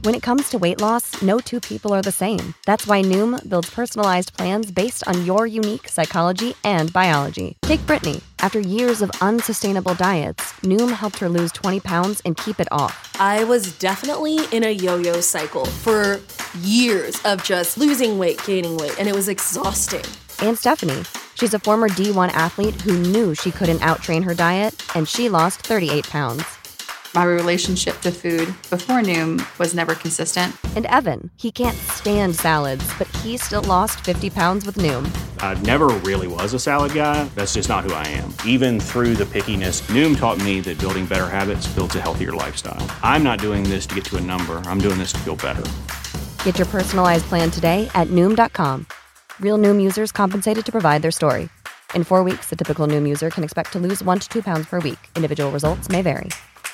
When it comes to weight loss, no two people are the same. That's why Noom builds personalized plans based on your unique psychology and biology. Take Brittany. After years of unsustainable diets, Noom helped her lose 20 pounds and keep it off. I was definitely in a yo-yo cycle for years of just losing weight, gaining weight, and it was exhausting. And Stephanie. She's a former D1 athlete who knew she couldn't outtrain her diet, and she lost 38 pounds. My relationship to food before Noom was never consistent. And Evan, he can't stand salads, but he still lost 50 pounds with Noom. I never really was a salad guy. That's just not who I am. Even through the pickiness, Noom taught me that building better habits builds a healthier lifestyle. I'm not doing this to get to a number. I'm doing this to feel better. Get your personalized plan today at Noom.com. Real Noom users compensated to provide their story. In 4 weeks, the typical Noom user can expect to lose 1 to 2 pounds per week. Individual results may vary.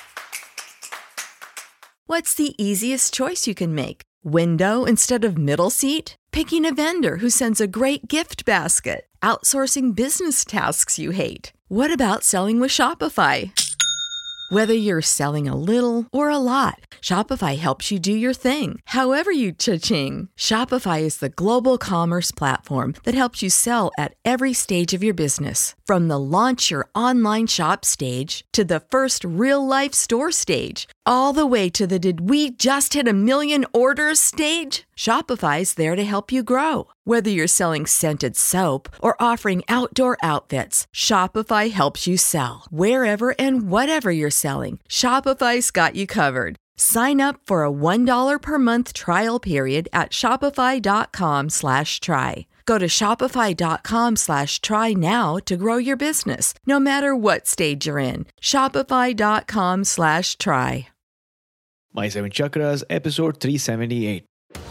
What's the easiest choice you can make? Window instead of middle seat? Picking a vendor who sends a great gift basket? Outsourcing business tasks you hate? What about selling with Shopify? Whether you're selling a little or a lot, Shopify helps you do your thing, however you cha-ching. Shopify is the global commerce platform that helps you sell at every stage of your business. From the launch your online shop stage to the first real-life store stage, all the way to the did we just hit 1 million orders stage. Shopify's there to help you grow. Whether you're selling scented soap or offering outdoor outfits, Shopify helps you sell. Wherever and whatever you're selling, Shopify's got you covered. Sign up for a $1 per month trial period at shopify.com/try. Go to shopify.com/try now to grow your business, no matter what stage you're in. Shopify.com/try. My Seven Chakras, episode 378.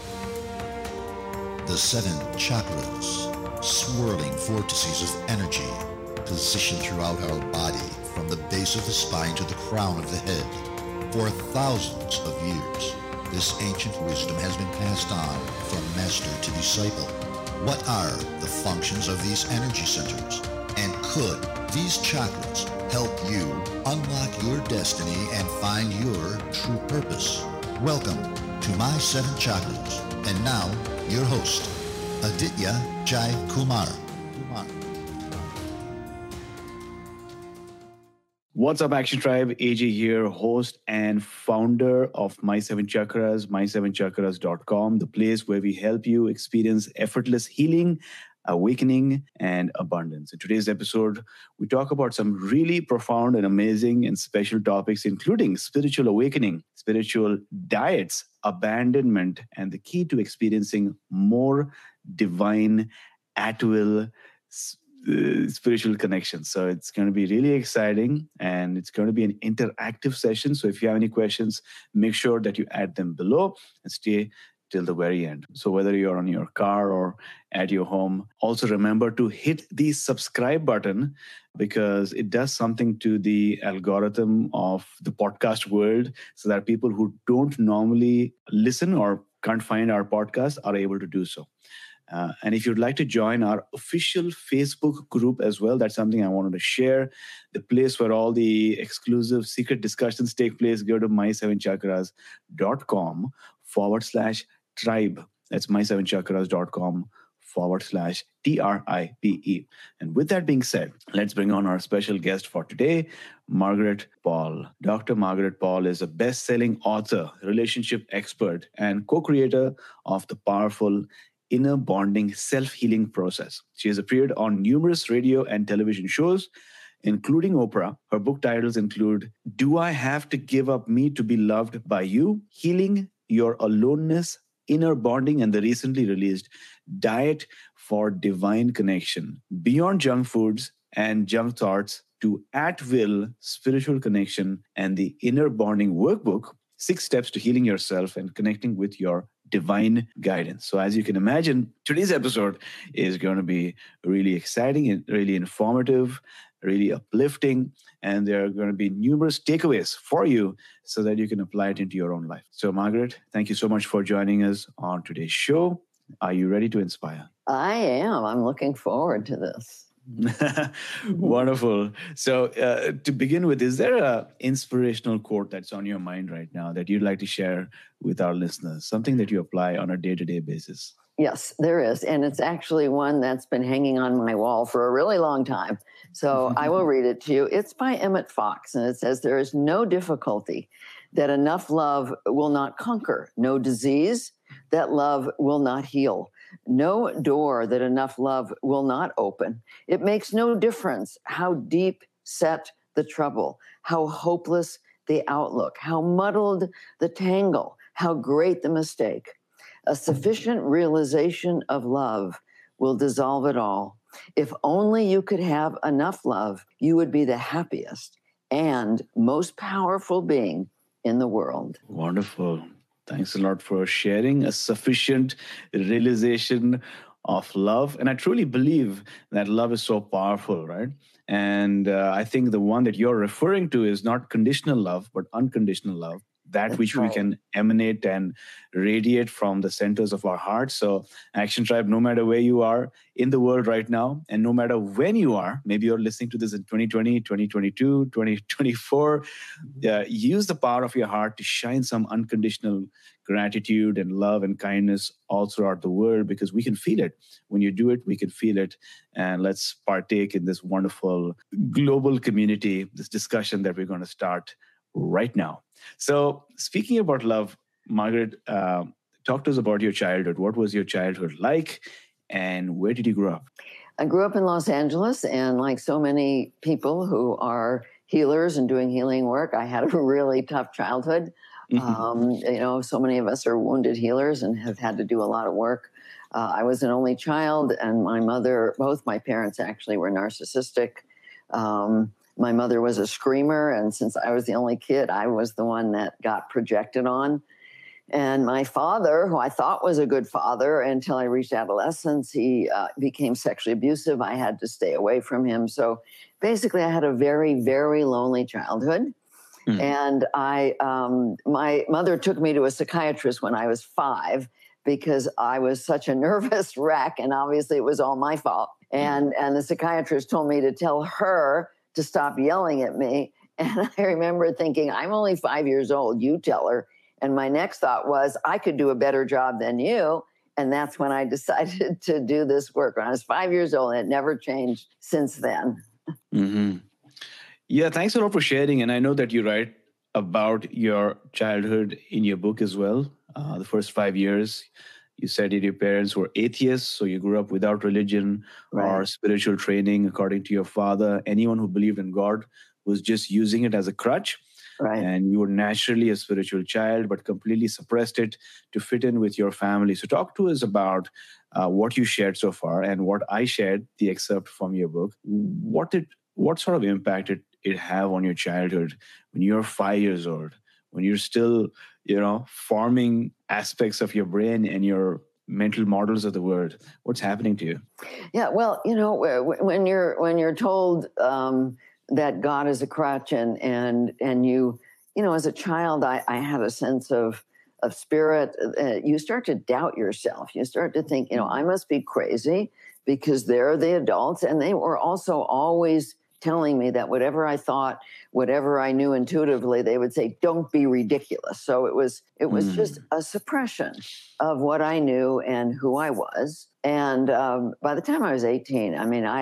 The 7 chakras, swirling vortices of energy, positioned throughout our body from the base of the spine to the crown of the head. For thousands of years, this ancient wisdom has been passed on from master to disciple. What are the functions of these energy centers? And could these chakras help you unlock your destiny and find your true purpose? Welcome to My 7 Chakras. And now, your host, Aditya Jai Kumar. What's up, Action Tribe? AJ here, host and founder of My 7 Chakras, my7chakras.com, the place where we help you experience effortless healing, awakening, and abundance. In today's episode, we talk about some really profound and amazing and special topics, including spiritual awakening, spiritual diets, abandonment, and the key to experiencing more divine, at-will, spiritual connection. So it's going to be really exciting, and it's going to be an interactive session. So if you have any questions, make sure that you add them below and stay till the very end. So whether you're on your car or at your home, also remember to hit the subscribe button, because it does something to the algorithm of the podcast world, so that people who don't normally listen or can't find our podcast are able to do so. And if you'd like to join our official Facebook group as well, that's something I wanted to share. The place where all the exclusive secret discussions take place, go to my7chakras.com/tribe. That's my7chakras.com/TRIBE. And with that being said, let's bring on our special guest for today, Margaret Paul. Dr. Margaret Paul is a best-selling author, relationship expert, and co-creator of the powerful Inner Bonding Self-Healing Process. She has appeared on numerous radio and television shows, including Oprah. Her book titles include Do I Have to Give Up Me to Be Loved by You? Healing Your Aloneness, Inner Bonding, and the recently released Diet for Divine Connection, Beyond Junk Foods and Junk Thoughts to At-Will Spiritual Connection, and the Inner Bonding Workbook, 6 Steps to Healing Yourself and Connecting with Your Divine Guidance. So as you can imagine, today's episode is going to be really exciting and really informative, really uplifting, and there are going to be numerous takeaways for you so that you can apply it into your own life. So Margaret, thank you so much for joining us on today's show. Are you ready to inspire? I am. I'm looking forward to this. Wonderful. So to begin with, is there a inspirational quote that's on your mind right now that you'd like to share with our listeners? Something that you apply on a day-to-day basis? Yes, there is. And it's actually one that's been hanging on my wall for a really long time. So I will read it to you. It's by Emmett Fox, and it says, "There is no difficulty that enough love will not conquer, no disease that love will not heal, no door that enough love will not open. It makes no difference how deep set the trouble, how hopeless the outlook, how muddled the tangle, how great the mistake. A sufficient realization of love will dissolve it all. If only you could have enough love, you would be the happiest and most powerful being in the world." Wonderful. Thanks a lot for sharing a sufficient realization of love. And I truly believe that love is so powerful, right? And I think the one that you're referring to is not conditional love, but unconditional love. That which we can emanate and radiate from the centers of our hearts. So Action Tribe, no matter where you are in the world right now, and no matter when you are, maybe you're listening to this in 2020, 2022, 2024, use the power of your heart to shine some unconditional gratitude and love and kindness all throughout the world, because we can feel it. When you do it, we can feel it. And let's partake in this wonderful global community, this discussion that we're going to start right now. So speaking about love, Margaret, talk to us about your childhood. What was your childhood like, and where did you grow up? I grew up in Los Angeles, and like so many people who are healers and doing healing work, I had a really tough childhood. So many of us are wounded healers and have had to do a lot of work. I was an only child, and my mother, both my parents actually were narcissistic. My mother was a screamer, and since I was the only kid, I was the one that got projected on. And my father, who I thought was a good father until I reached adolescence, he became sexually abusive. I had to stay away from him. So basically, I had a very, very lonely childhood. And my mother took me to a psychiatrist when I was 5 because I was such a nervous wreck, and obviously it was all my fault. And the psychiatrist told me to tell her to stop yelling at me. And I remember thinking, I'm only 5 years old, you tell her. And my next thought was, I could do a better job than you. And that's when I decided to do this work. When I was 5 years old, and it never changed since then. Yeah, thanks a lot for sharing. And I know that you write about your childhood in your book as well. The first 5 years, you said that your parents were atheists, so you grew up without religion or spiritual training, according to your father. Anyone who believed in God was just using it as a crutch. And you were naturally a spiritual child, but completely suppressed it to fit in with your family. So talk to us about what you shared so far and what I shared, the excerpt from your book. What sort of impact did it have on your childhood when you're 5 years old, when you're still, forming aspects of your brain and your mental models of the world? What's happening to you? Yeah, well, when you're told that God is a crutch, and you, as a child, I had a sense of spirit. You start to doubt yourself. You start to think, I must be crazy because they're the adults, and they were also always telling me that whatever I thought, whatever I knew intuitively, they would say, don't be ridiculous. So it was just a suppression of what I knew and who I was. And by the time I was 18,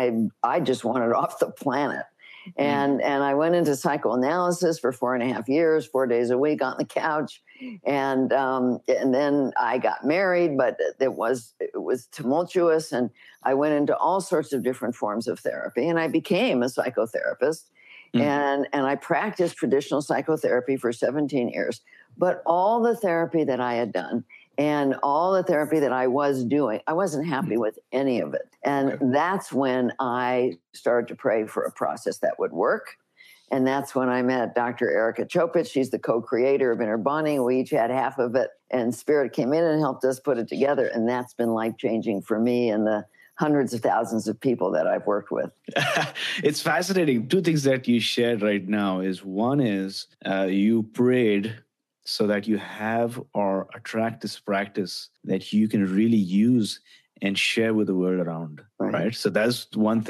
I just wanted off the planet. And I went into psychoanalysis for 4.5 years, 4 days a week on the couch. And then I got married, but it was tumultuous. And I went into all sorts of different forms of therapy, and I became a psychotherapist. And I practiced traditional psychotherapy for 17 years. But all the therapy that I had done and all the therapy that I was doing, I wasn't happy with any of it. And that's when I started to pray for a process that would work. And that's when I met Dr. Erica Chopich. She's the co-creator of Inner Bonding. We each had half of it, and Spirit came in and helped us put it together. And that's been life-changing for me and the hundreds of thousands of people that I've worked with. It's fascinating. Two things that you shared right now is, one is you prayed so that you have or attract this practice that you can really use and share with the world around, right? So that's one thing.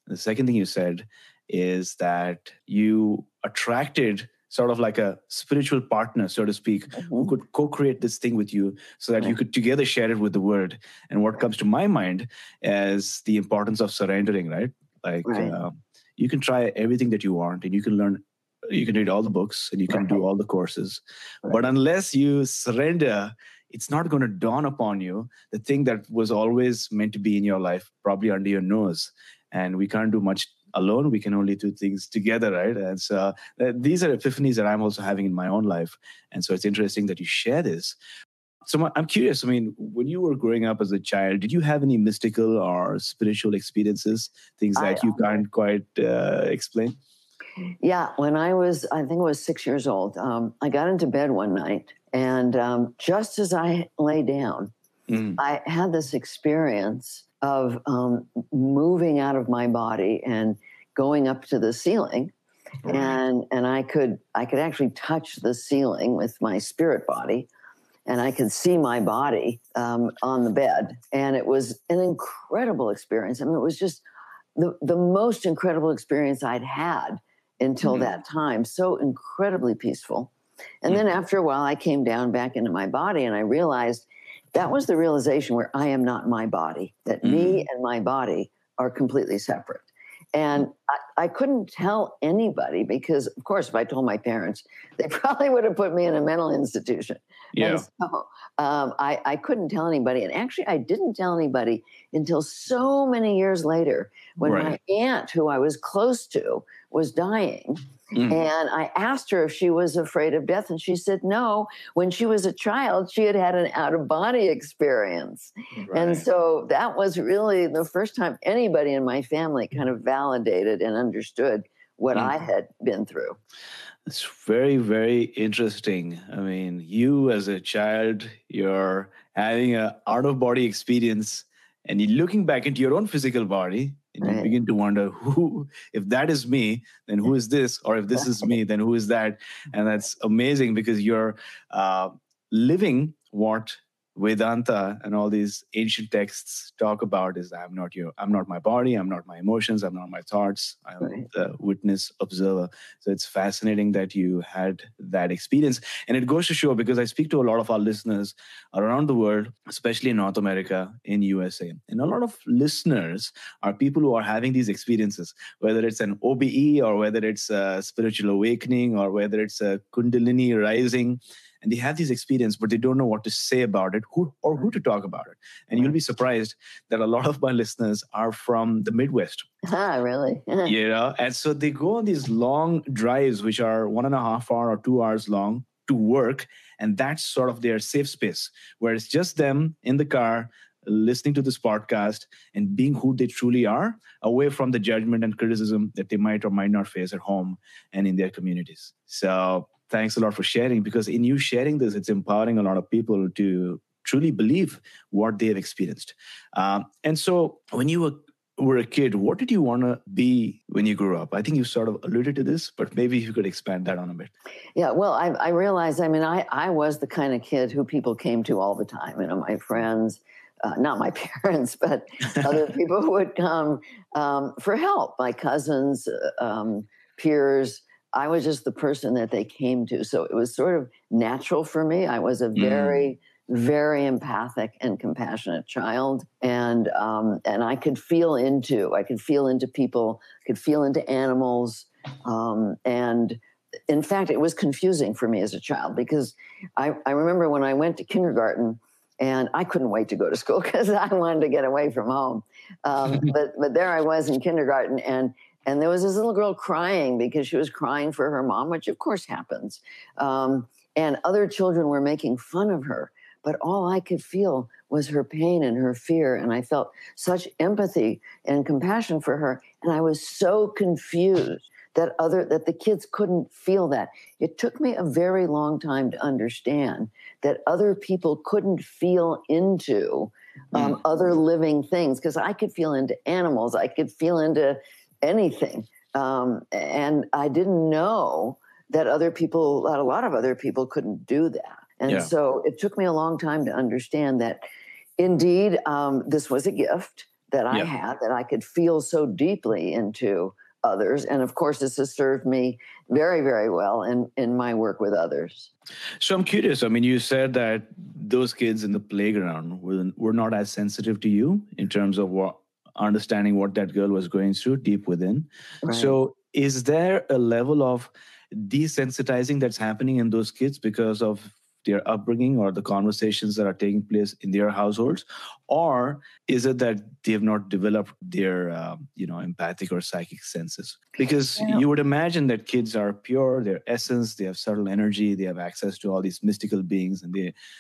The second thing you said is that you attracted sort of like a spiritual partner, so to speak, who could co-create this thing with you so that you could together share it with the world. And what comes to my mind is the importance of surrendering, right? Like you can try everything that you want and you can learn, you can read all the books and you can do all the courses. But unless you surrender, it's not going to dawn upon you the thing that was always meant to be in your life, probably under your nose. And we can't do much alone. We can only do things together, right? And so these are epiphanies that I'm also having in my own life. And so it's interesting that you share this. So I'm curious, I mean, when you were growing up as a child, did you have any mystical or spiritual experiences, things that you can't quite explain? Yeah, when I think it was 6 years old, I got into bed one night, and just as I lay down, I had this experience of moving out of my body and going up to the ceiling, and I could actually touch the ceiling with my spirit body, and I could see my body on the bed, and it was an incredible experience. I mean, it was just the most incredible experience I'd had until that time. So incredibly peaceful. And then after a while, I came down back into my body, and I realized that was the realization where I am not my body, that me and my body are completely separate. And I couldn't tell anybody because, of course, if I told my parents, they probably would have put me in a mental institution. Yeah. And so I couldn't tell anybody. And actually, I didn't tell anybody until so many years later when my aunt, who I was close to, was dying. And I asked her if she was afraid of death. And she said no. When she was a child, she had had an out-of-body experience. And so that was really the first time anybody in my family kind of validated and understood what I had been through. It's very, very interesting. I mean, you as a child, you're having an out-of-body experience and you're looking back into your own physical body and you begin to wonder, if that is me, then who is this? Or if this is me, then who is that? And that's amazing because you're living what Vedanta and all these ancient texts talk about is I'm not my body, I'm not my emotions, I'm not my thoughts, I'm the witness, observer. So it's fascinating that you had that experience. And it goes to show, because I speak to a lot of our listeners around the world, especially in North America, in USA. And a lot of listeners are people who are having these experiences, whether it's an OBE or whether it's a spiritual awakening or whether it's a Kundalini rising. And they have these experiences, but they don't know what to say about it, who to talk about it. And you'll be surprised that a lot of my listeners are from the Midwest. Really? And so they go on these long drives, which are 1.5 hour or 2 hours long, to work. And that's sort of their safe space, where it's just them in the car, listening to this podcast and being who they truly are, away from the judgment and criticism that they might or might not face at home and in their communities. So thanks a lot for sharing, because in you sharing this, it's empowering a lot of people to truly believe what they have experienced. And so when you were a kid, what did you want to be when you grew up? I think you sort of alluded to this, but maybe if you could expand that on a bit. Yeah, well, I realized, I was the kind of kid who people came to all the time. My friends, not my parents, but other people who would come for help, my cousins, peers. I was just the person that they came to. So it was sort of natural for me. I was a very, very empathic and compassionate child. And I could feel into people, could feel into animals. And in fact, it was confusing for me as a child because I remember when I went to kindergarten and I couldn't wait to go to school because I wanted to get away from home. But there I was in kindergarten and there was this little girl crying because she was crying for her mom, which of course happens. And other children were making fun of her, but all I could feel was her pain and her fear. And I felt such empathy and compassion for her. And I was so confused that the kids couldn't feel that. It took me a very long time to understand that other people couldn't feel into other living things, because I could feel into animals. I could feel into anything. And I didn't know that a lot of other people couldn't do that. And so it took me a long time to understand that indeed, this was a gift, that I had, that I could feel so deeply into others. And of course, this has served me very, very well in my work with others. So I'm curious. I mean, you said that those kids in the playground were not as sensitive to you in terms of understanding what that girl was going through deep within. Right. So is there a level of desensitizing that's happening in those kids because of their upbringing or the conversations that are taking place in their households? Or is it that they have not developed their, empathic or psychic senses? Because you would imagine that kids are pure, their essence, they have subtle energy, they have access to all these mystical beings, and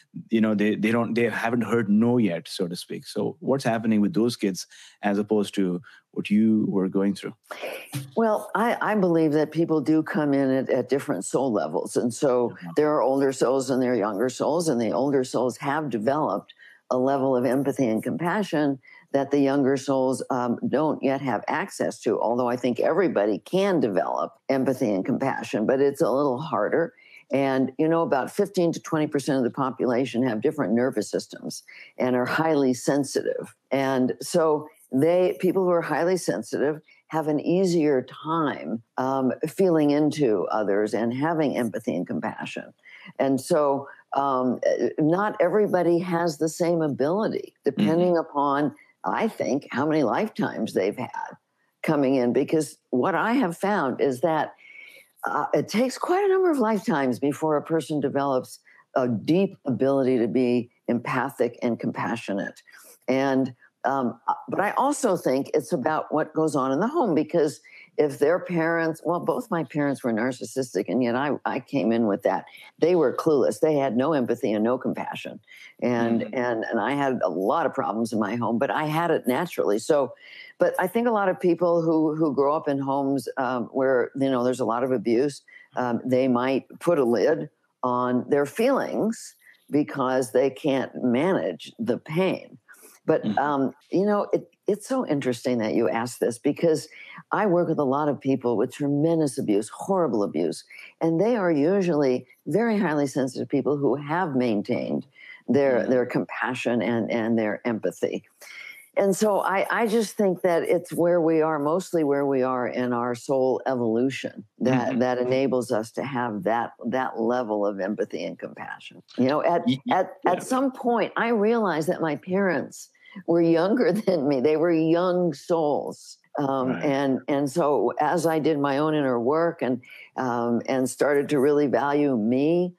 they haven't heard no yet, so to speak. So what's happening with those kids as opposed to what you were going through? Well, I believe that people do come in at different soul levels. And so there are older souls and there are younger souls, and the older souls have developed a level of empathy and compassion that the younger souls don't yet have access to, although I think everybody can develop empathy and compassion, but it's a little harder. And, about 15 to 20% of the population have different nervous systems and are highly sensitive. And so people who are highly sensitive have an easier time feeling into others and having empathy and compassion. And so not everybody has the same ability, depending upon, I think, how many lifetimes they've had coming in. Because what I have found is that it takes quite a number of lifetimes before a person develops a deep ability to be empathic and compassionate. And but I also think it's about what goes on in the home, because if their parents, both my parents were narcissistic, and yet I came in with that. They were clueless. They had no empathy and no compassion. And I had a lot of problems in my home, but I had it naturally. So, but I think a lot of people who grow up in homes where, there's a lot of abuse, they might put a lid on their feelings because they can't manage the pain. But, it's so interesting that you asked this, because I work with a lot of people with tremendous abuse, horrible abuse, and they are usually very highly sensitive people who have maintained their compassion and their empathy. And so I just think that it's mostly where we are in our soul evolution that enables us to have that level of empathy and compassion. At some point, I realized that my parents were younger than me. They were young souls. And so as I did my own inner work and started to really value me,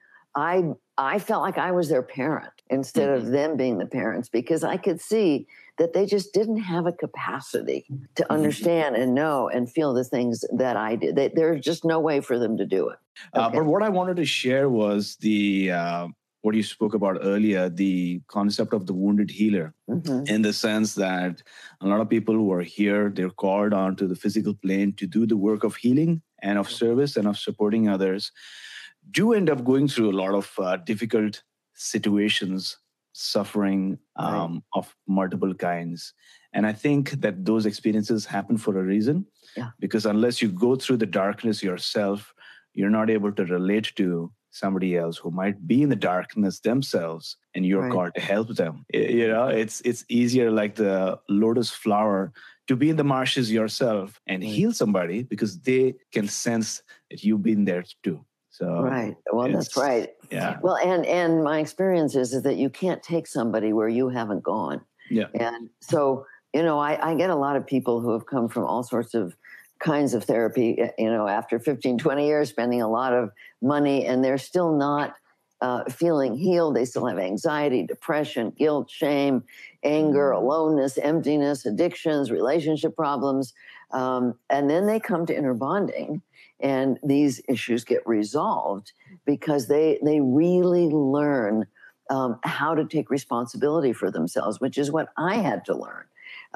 I felt like I was their parent instead of them being the parents, because I could see that they just didn't have a capacity to understand and know and feel the things that I did. There's just no way for them to do it. Okay. But what I wanted to share was what you spoke about earlier, the concept of the wounded healer, in the sense that a lot of people who are here, they're called onto the physical plane to do the work of healing and of service and of supporting others, do end up going through a lot of difficult situations, suffering of multiple kinds. And I think that those experiences happen for a reason, because unless you go through the darkness yourself, you're not able to relate to somebody else who might be in the darkness themselves, and you're called to help them. It's easier, like the lotus flower, to be in the marshes yourself and heal somebody, because they can sense that you've been there too. So well, that's right. Yeah. Well, and my experience is that you can't take somebody where you haven't gone. Yeah. And so, I get a lot of people who have come from all sorts of kinds of therapy, after 15, 20 years, spending a lot of money, and they're still not feeling healed. They still have anxiety, depression, guilt, shame, anger, aloneness, emptiness, addictions, relationship problems. And then they come to inner bonding, and these issues get resolved because they really learn how to take responsibility for themselves, which is what I had to learn.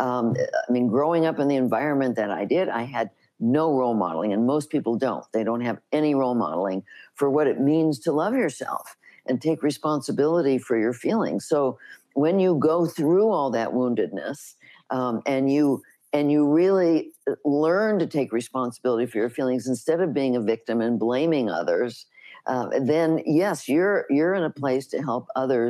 Growing up in the environment that I did, I had no role modeling, and most people don't. They don't have any role modeling for what it means to love yourself and take responsibility for your feelings. So when you go through all that woundedness, and you really learn to take responsibility for your feelings instead of being a victim and blaming others, then yes, you're in a place to help others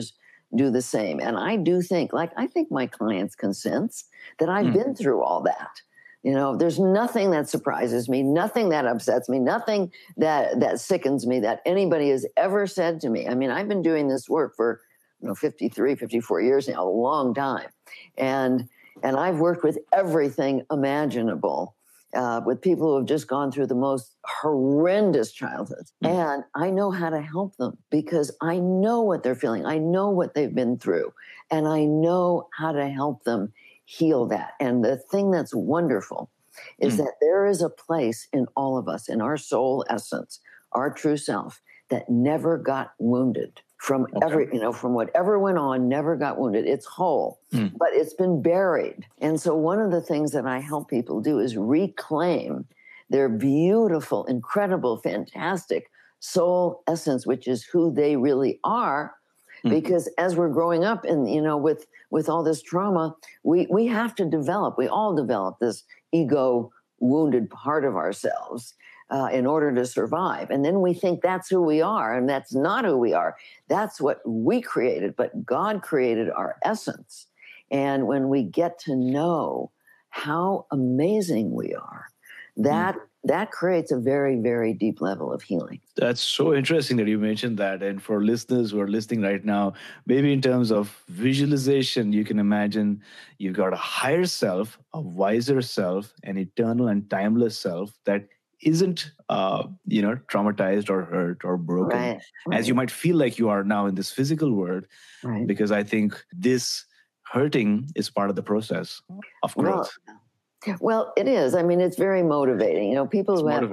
do the same. And I do think, I think my clients can sense that I've been through all that. There's nothing that surprises me, nothing that upsets me, nothing that sickens me that anybody has ever said to me. I mean, I've been doing this work for 53, 54 years now, a long time. And I've worked with everything imaginable, with people who have just gone through the most horrendous childhoods. And I know how to help them because I know what they're feeling. I know what they've been through, and I know how to help them heal that. And the thing that's wonderful is that there is a place in all of us, in our soul essence, our true self, that never got wounded from from whatever went on, never got wounded. It's whole, but it's been buried. And so one of the things that I help people do is reclaim their beautiful, incredible, fantastic soul essence, which is who they really are. Because as we're growing up and, with all this trauma, we have to develop, we all develop this ego wounded part of ourselves in order to survive. And then we think that's who we are, and that's not who we are. That's what we created, but God created our essence. And when we get to know how amazing we are, that creates a very, very deep level of healing. That's so interesting that you mentioned that. And for listeners who are listening right now, maybe in terms of visualization, you can imagine you've got a higher self, a wiser self, an eternal and timeless self that isn't, traumatized or hurt or broken, right. as you might feel like you are now in this physical world. Right. Because I think this hurting is part of the process of growth. Well, it is. I mean, it's very motivating. People who have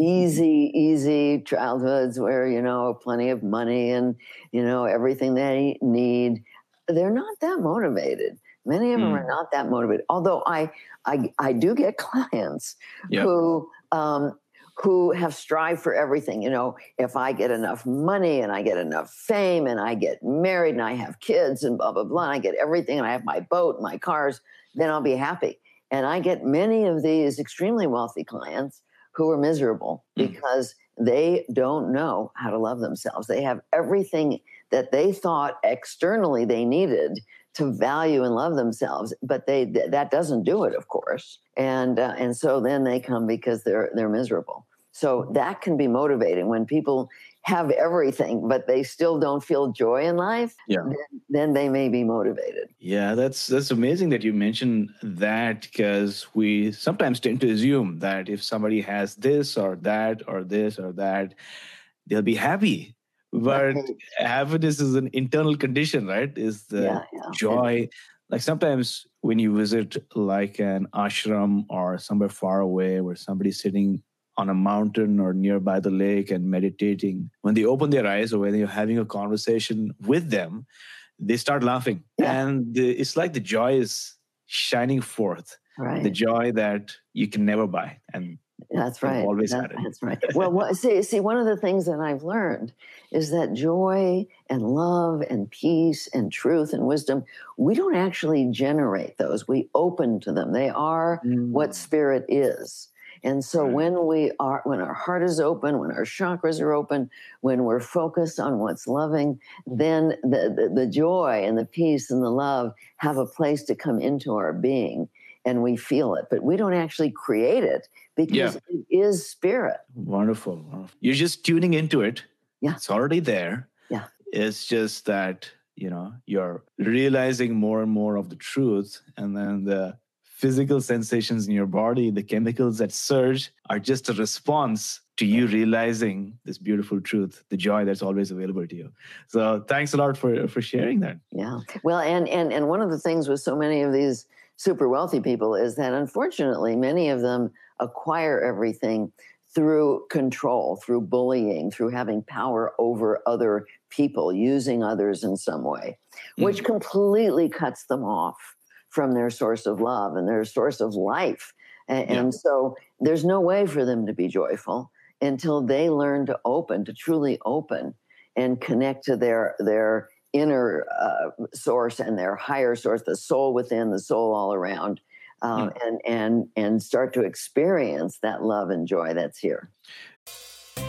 easy childhoods where, plenty of money and, everything they need, they're not that motivated. Many of them are not that motivated. Although I do get clients who have strived for everything. If I get enough money and I get enough fame and I get married and I have kids and blah, blah, blah, and I get everything and I have my boat, my cars, then I'll be happy. And I get many of these extremely wealthy clients who are miserable because they don't know how to love themselves. They have everything that they thought externally they needed to value and love themselves, but that doesn't do it, of course. And so then they come because they're miserable. So that can be motivating when people have everything, but they still don't feel joy in life. Yeah. Then they may be motivated. Yeah, that's amazing that you mentioned that, because we sometimes tend to assume that if somebody has this or that or this or that, they'll be happy. But happiness is an internal condition, right? Is the joy. Like sometimes when you visit like an ashram or somewhere far away where somebody's sitting on a mountain or nearby the lake and meditating, when they open their eyes or when you're having a conversation with them, they start laughing. Yeah. And it's like the joy is shining forth. Right. The joy that you can never buy. And that's right. Always had it. That's right. Well, see, one of the things that I've learned is that joy and love and peace and truth and wisdom, we don't actually generate those. We open to them. They are what spirit is. And so when our heart is open, when our chakras are open, when we're focused on what's loving, then the joy and the peace and the love have a place to come into our being, and we feel it. But we don't actually create it because it is spirit. Wonderful. You're just tuning into it. Yeah. It's already there. Yeah. It's just that, you're realizing more and more of the truth, and then the physical sensations in your body, the chemicals that surge, are just a response to you realizing this beautiful truth, the joy that's always available to you. So thanks a lot for sharing that. Yeah. Well, and one of the things with so many of these super wealthy people is that unfortunately many of them acquire everything through control, through bullying, through having power over other people, using others in some way, which completely cuts them off from their source of love and their source of life. And so there's no way for them to be joyful until they learn to truly open and connect to their inner source and their higher source, the soul within, the soul all around, and start to experience that love and joy that's here.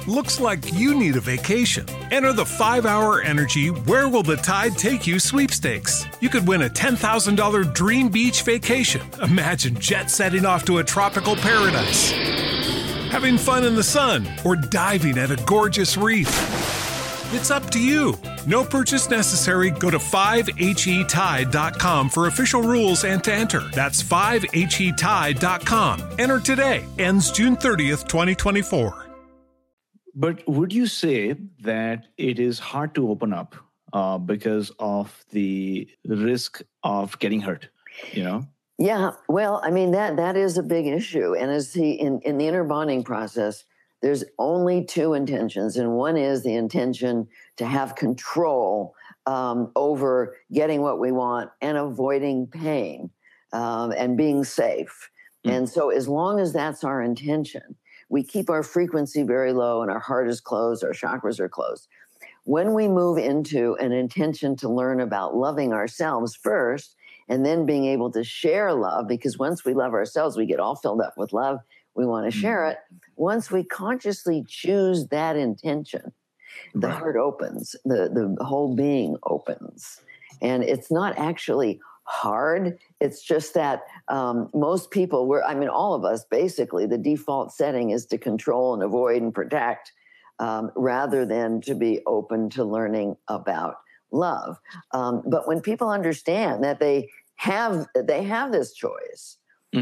Looks like you need a vacation. Enter the 5-Hour Energy Where Will the Tide Take You sweepstakes. You could win a $10,000 dream beach vacation. Imagine jet setting off to a tropical paradise, having fun in the sun, or diving at a gorgeous reef. It's up to you. No purchase necessary. Go to 5HETide.com for official rules and to enter. That's 5HETide.com. Enter today. Ends June 30th, 2024. But would you say that it is hard to open up because of the risk of getting hurt, Yeah, well, I mean, that is a big issue. And in the inner bonding process, there's only two intentions. And one is the intention to have control over getting what we want and avoiding pain and being safe. And so as long as that's our intention, we keep our frequency very low and our heart is closed, our chakras are closed. When we move into an intention to learn about loving ourselves first, and then being able to share love, because once we love ourselves, we get all filled up with love. We want to share it. Once we consciously choose that intention, the heart opens, the whole being opens. And it's not actually hard. It's just that most people, all of us, basically, the default setting is to control and avoid and protect rather than to be open to learning about love. But when people understand that they have this choice,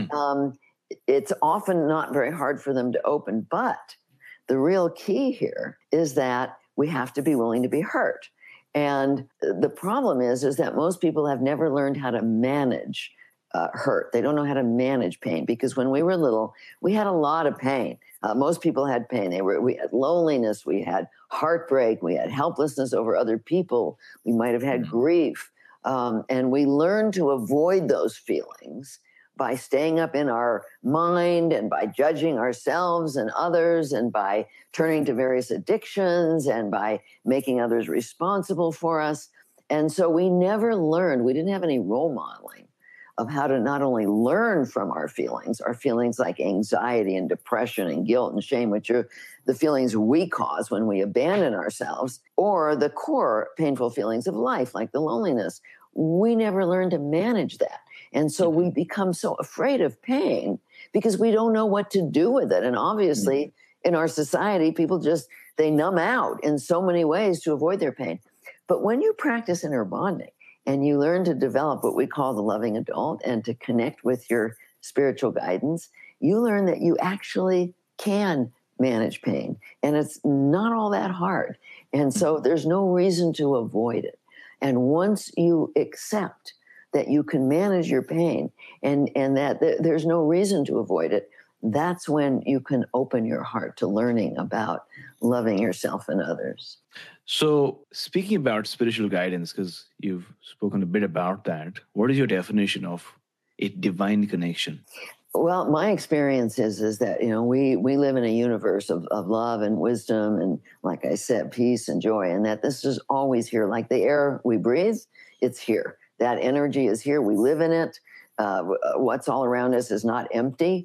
it's often not very hard for them to open. But the real key here is that we have to be willing to be hurt. And the problem is that most people have never learned how to manage hurt. They don't know how to manage pain, because when we were little, we had a lot of pain. Most people had pain. We had loneliness, we had heartbreak, we had helplessness over other people. We might have had grief. And we learned to avoid those feelings by staying up in our mind and by judging ourselves and others and by turning to various addictions and by making others responsible for us. And so we never learned, we didn't have any role modeling of how to not only learn from our feelings like anxiety and depression and guilt and shame, which are the feelings we cause when we abandon ourselves, or the core painful feelings of life, like the loneliness. We never learned to manage that. And so we become so afraid of pain because we don't know what to do with it. And obviously, in our society, people they numb out in so many ways to avoid their pain. But when you practice inner bonding and you learn to develop what we call the loving adult and to connect with your spiritual guidance, you learn that you actually can manage pain. And it's not all that hard. And so there's no reason to avoid it. And once you accept that you can manage your pain and that there's no reason to avoid it, that's when you can open your heart to learning about loving yourself and others. So speaking about spiritual guidance, because you've spoken a bit about that, what is your definition of a divine connection? Well, my experience is that, we live in a universe of love and wisdom and, like I said, peace and joy, and that this is always here. Like the air we breathe, it's here. That energy is here. We live in it. What's all around us is not empty.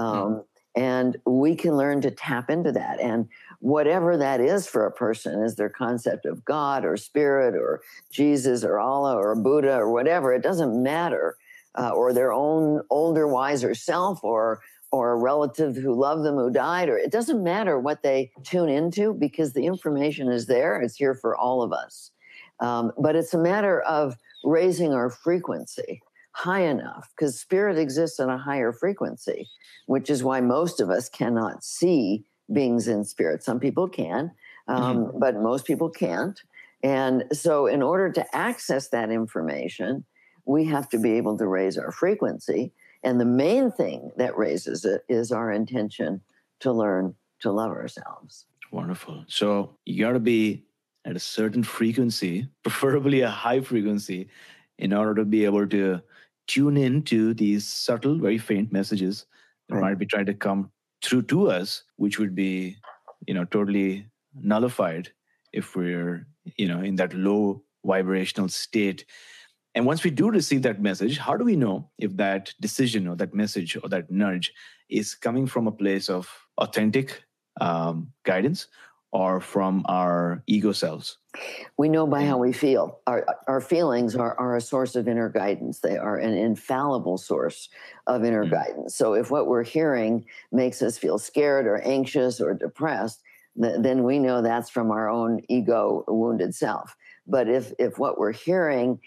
And we can learn to tap into that. And whatever that is for a person is their concept of God or spirit or Jesus or Allah or Buddha or whatever. It doesn't matter. Or their own older, wiser self or a relative who loved them who died. Or it doesn't matter what they tune into because the information is there. It's here for all of us. But it's a matter of raising our frequency high enough, because spirit exists on a higher frequency, which is why most of us cannot see beings in spirit. Some people can, but most people can't. And so in order to access that information, we have to be able to raise our frequency. And the main thing that raises it is our intention to learn to love ourselves. Wonderful. So you got to be at a certain frequency, preferably a high frequency, in order to be able to tune into these subtle, very faint messages that might be trying to come through to us, which would be, totally nullified if we're, in that low vibrational state. And once we do receive that message, how do we know if that decision or that message or that nudge is coming from a place of authentic guidance or from our ego selves? We know by how we feel. Our feelings are a source of inner guidance. They are an infallible source of inner guidance. So if what we're hearing makes us feel scared or anxious or depressed, then we know that's from our own ego wounded self. But if what we're hearing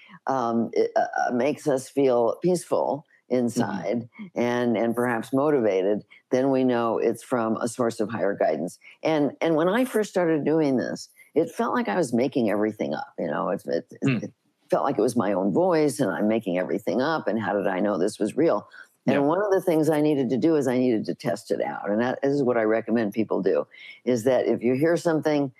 makes us feel peaceful inside and perhaps motivated, then we know it's from a source of higher guidance. And when I first started doing this, it felt like I was making everything up. You know, it felt like it was my own voice and I'm making everything up. And how did I know this was real? And one of the things I needed to do is I needed to test it out. And that is what I recommend people do, is that if you hear something,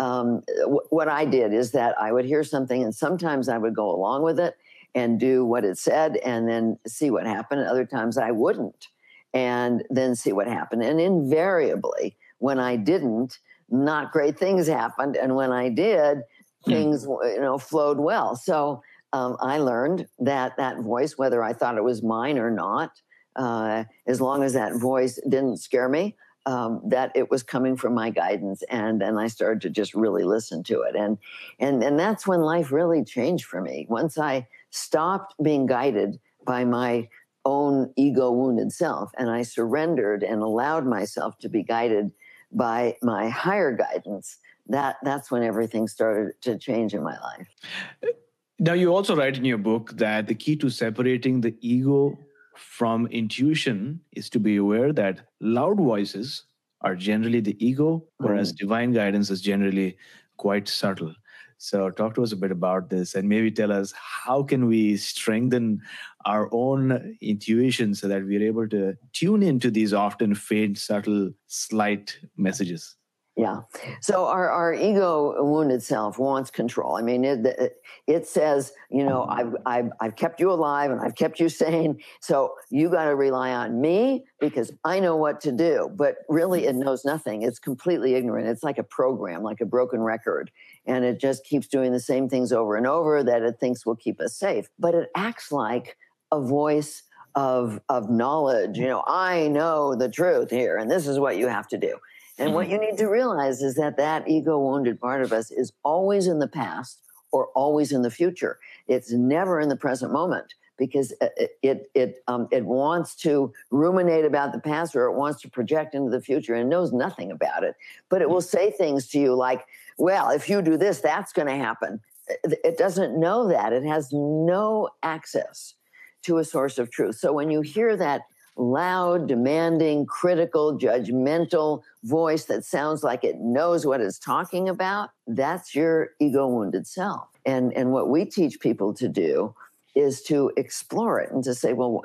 what I did is that I would hear something and sometimes I would go along with it and do what it said and then see what happened. And other times I wouldn't and then see what happened. And invariably, when I didn't, not great things happened. And when I did, things flowed well. So I learned that voice, whether I thought it was mine or not, as long as that voice didn't scare me, that it was coming from my guidance. And then I started to just really listen to it. And that's when life really changed for me. Once I stopped being guided by my own ego wounded self and I surrendered and allowed myself to be guided by my higher guidance, that's when everything started to change in my life. Now, you also write in your book that the key to separating the ego from intuition is to be aware that loud voices are generally the ego, whereas divine guidance is generally quite subtle. So talk to us a bit about this and maybe tell us how can we strengthen our own intuition so that we're able to tune into these often faint, subtle, slight messages. Yeah. So our ego wounded self wants control. I mean, it says, I've kept you alive and I've kept you sane. So you got to rely on me because I know what to do. But really, it knows nothing. It's completely ignorant. It's like a program, like a broken record. And it just keeps doing the same things over and over that it thinks will keep us safe. But it acts like a voice of knowledge. I know the truth here, and this is what you have to do. And what you need to realize is that ego-wounded part of us is always in the past or always in the future. It's never in the present moment because it wants to ruminate about the past or it wants to project into the future and knows nothing about it. But it will say things to you like, well, if you do this, that's going to happen. It doesn't know that. It has no access to a source of truth. So when you hear that loud, demanding, critical, judgmental voice that sounds like it knows what it's talking about, that's your ego-wounded self. And what we teach people to do is to explore it and to say, well,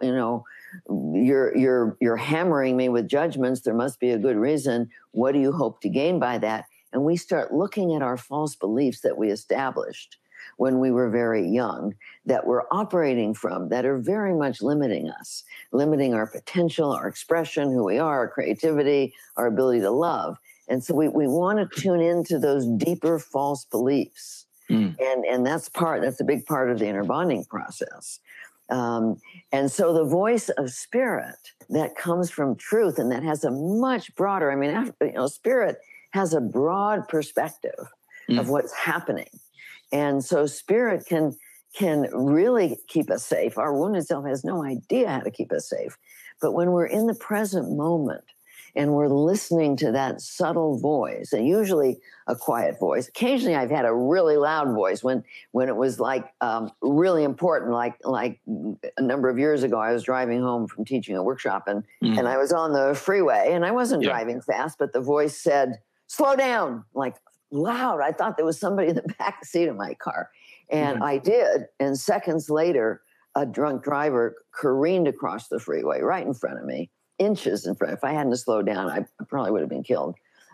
you're hammering me with judgments. There must be a good reason. What do you hope to gain by that? And we start looking at our false beliefs that we established when we were very young, that we're operating from, that are very much limiting us, limiting our potential, our expression, who we are, our creativity, our ability to love. And so we want to tune into those deeper false beliefs. And that's a big part of the inner bonding process. And so the voice of spirit that comes from truth and that has a much broader, spirit has a broad perspective of what's happening. And so spirit can really keep us safe. Our wounded self has no idea how to keep us safe. But when we're in the present moment and we're listening to that subtle voice, and usually a quiet voice, occasionally I've had a really loud voice when it was like really important, like a number of years ago, I was driving home from teaching a workshop and I was on the freeway and I wasn't driving fast, but the voice said, slow down, like loud. I thought there was somebody in the back seat of my car. And I did. And seconds later, a drunk driver careened across the freeway right in front of me, inches in front. If I hadn't slowed down, I probably would have been killed.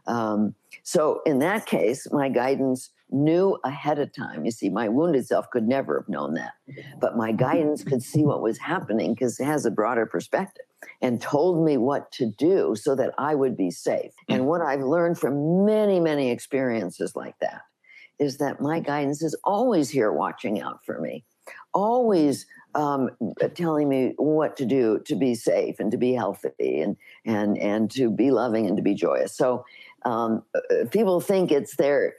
So in that case, my guidance knew ahead of time. You see, my wounded self could never have known that. But my guidance could see what was happening because it has a broader perspective and told me what to do so that I would be safe. And what I've learned from many, many experiences like that is that my guidance is always here watching out for me, always telling me what to do to be safe and to be healthy and to be loving and to be joyous. So People think it's their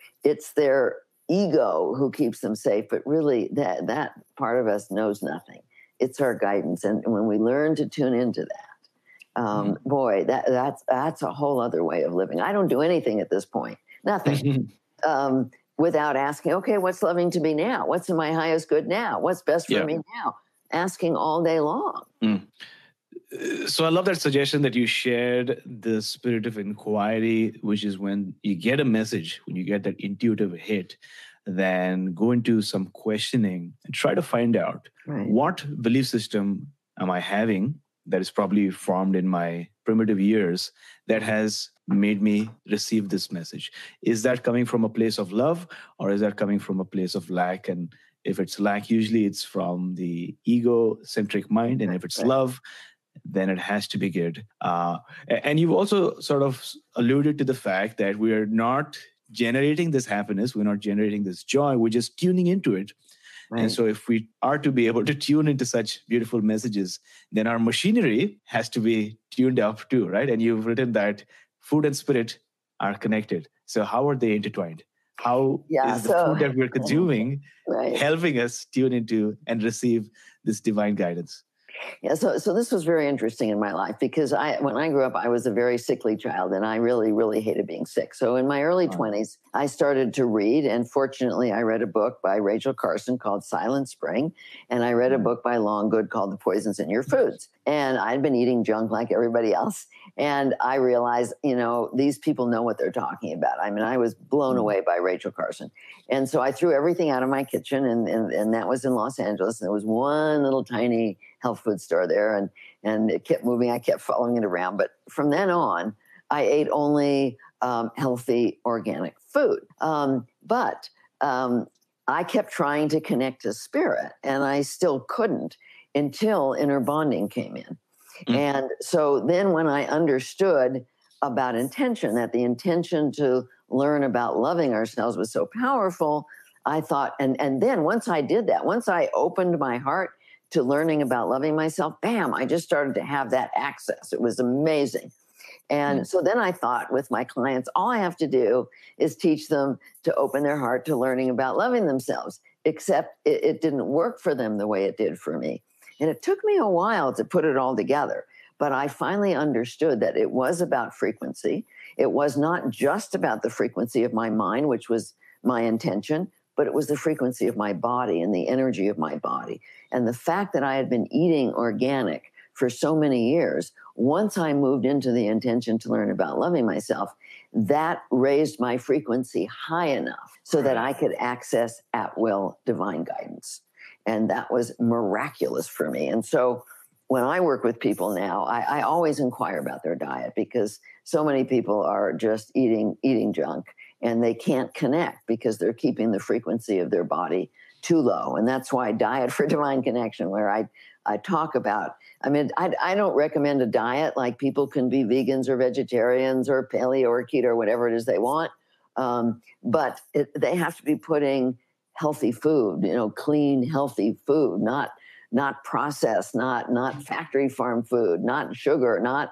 ego who keeps them safe, but really that part of us knows nothing. It's our guidance. And when we learn to tune into that, boy, that's a whole other way of living. I don't do anything at this point, nothing, without asking, okay, what's loving to me now? What's in my highest good now? What's best for me now? Asking all day long. So I love that suggestion that you shared, the spirit of inquiry, which is when you get a message, when you get that intuitive hit, then go into some questioning and try to find out what belief system am I having that is probably formed in my primitive years that has made me receive this message. Is that coming from a place of love, or is that coming from a place of lack? And if it's lack, usually it's from the egocentric mind. And if it's love, then it has to be good. And you've also sort of alluded to the fact that we are not generating this happiness, we're not generating this joy, we're just tuning into it. Right. And so if we are to be able to tune into such beautiful messages, then our machinery has to be tuned up too, right? And you've written that food and spirit are connected. So how are they intertwined? How is the food that we're consuming helping us tune into and receive this divine guidance? Yeah, so this was very interesting in my life because when I grew up, I was a very sickly child, and I really, really hated being sick. So in my early 20s, I started to read, and fortunately, I read a book by Rachel Carson called Silent Spring, and I read a book by Longgood called The Poisons in Your Foods. And I'd been eating junk like everybody else, and I realized, these people know what they're talking about. I mean, I was blown away by Rachel Carson. And so I threw everything out of my kitchen, and that was in Los Angeles, and there was one little tiny health food store there, and it kept moving. I kept following it around. But from then on, I ate only healthy organic food. But I kept trying to connect to spirit, and I still couldn't until inner bonding came in. And so then when I understood about intention, that the intention to learn about loving ourselves was so powerful, I thought, and then once I did that, once I opened my heart to learning about loving myself, bam, I just started to have that access. It was amazing. And so then I thought with my clients, all I have to do is teach them to open their heart to learning about loving themselves, except it didn't work for them the way it did for me. And it took me a while to put it all together. But I finally understood that it was about frequency. It was not just about the frequency of my mind, which was my intention, but it was the frequency of my body and the energy of my body. And the fact that I had been eating organic for so many years, once I moved into the intention to learn about loving myself, that raised my frequency high enough so that I could access at will divine guidance. And that was miraculous for me. And so when I work with people now, I always inquire about their diet because so many people are just eating junk and they can't connect because they're keeping the frequency of their body too low. And that's why Diet for Divine Connection, where I talk about, I don't recommend a diet like people can be vegans or vegetarians or paleo or keto or whatever it is they want. But they have to be putting healthy food, clean, healthy food, not processed, not factory farm food, not sugar, not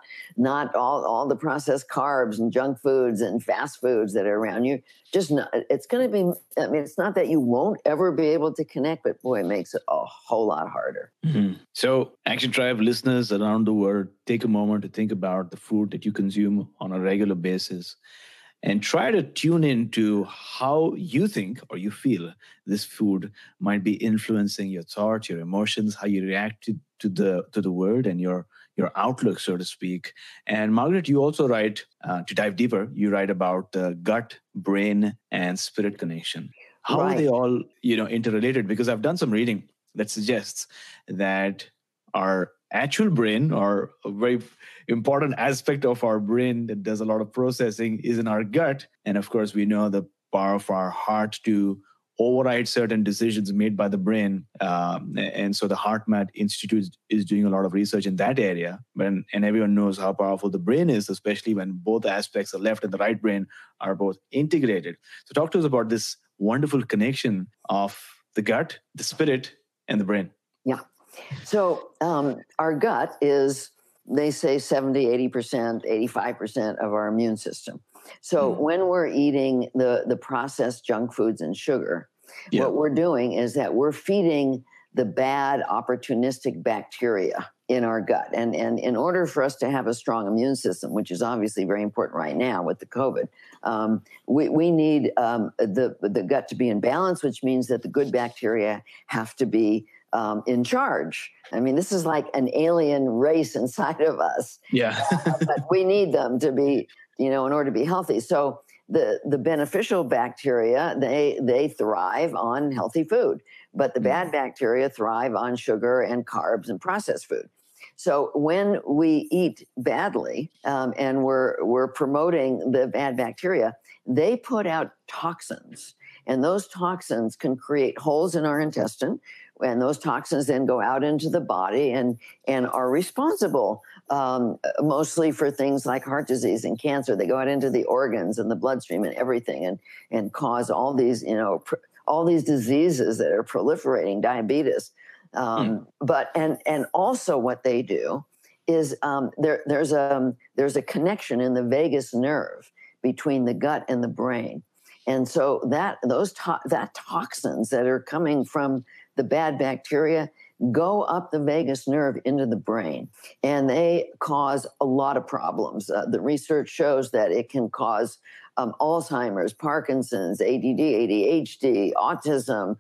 all the processed carbs and junk foods and fast foods that are around you. Just not, it's going to be, it's not that you won't ever be able to connect, but boy, it makes it a whole lot harder. Mm-hmm. So Action Tribe listeners around the world, take a moment to think about the food that you consume on a regular basis and try to tune into how you think or you feel this food might be influencing your thoughts, your emotions, how you react to the world and your outlook, so to speak. And Margaret, you also write, to dive deeper, you write about the gut, brain, and spirit connection. How are they all, interrelated? Because I've done some reading that suggests that our actual brain, or a very important aspect of our brain that does a lot of processing, is in our gut. And of course, we know the power of our heart to override certain decisions made by the brain. And so the HeartMath Institute is doing a lot of research in that area. And everyone knows how powerful the brain is, especially when both aspects, the left and the right brain, are both integrated. So talk to us about this wonderful connection of the gut, the spirit, and the brain. Yeah. So our gut is, they say 70, 80%, 85% of our immune system. So when we're eating the processed junk foods and sugar, what we're doing is that we're feeding the bad opportunistic bacteria in our gut. And in order for us to have a strong immune system, which is obviously very important right now with the COVID, we need the gut to be in balance, which means that the good bacteria have to be in charge. I mean, this is like an alien race inside of us. Yeah. But we need them to be, in order to be healthy. So the beneficial bacteria, they thrive on healthy food, but the bad bacteria thrive on sugar and carbs and processed food. So when we eat badly and we're promoting the bad bacteria, they put out toxins, and those toxins can create holes in our intestine, and those toxins then go out into the body and are responsible mostly for things like heart disease and cancer. They go out into the organs and the bloodstream and everything, and cause all these all these diseases that are proliferating, diabetes. But also what they do is there's a connection in the vagus nerve between the gut and the brain, and so that toxins that are coming from the bad bacteria go up the vagus nerve into the brain, and they cause a lot of problems. The research shows that it can cause Alzheimer's, Parkinson's, ADD, ADHD, autism,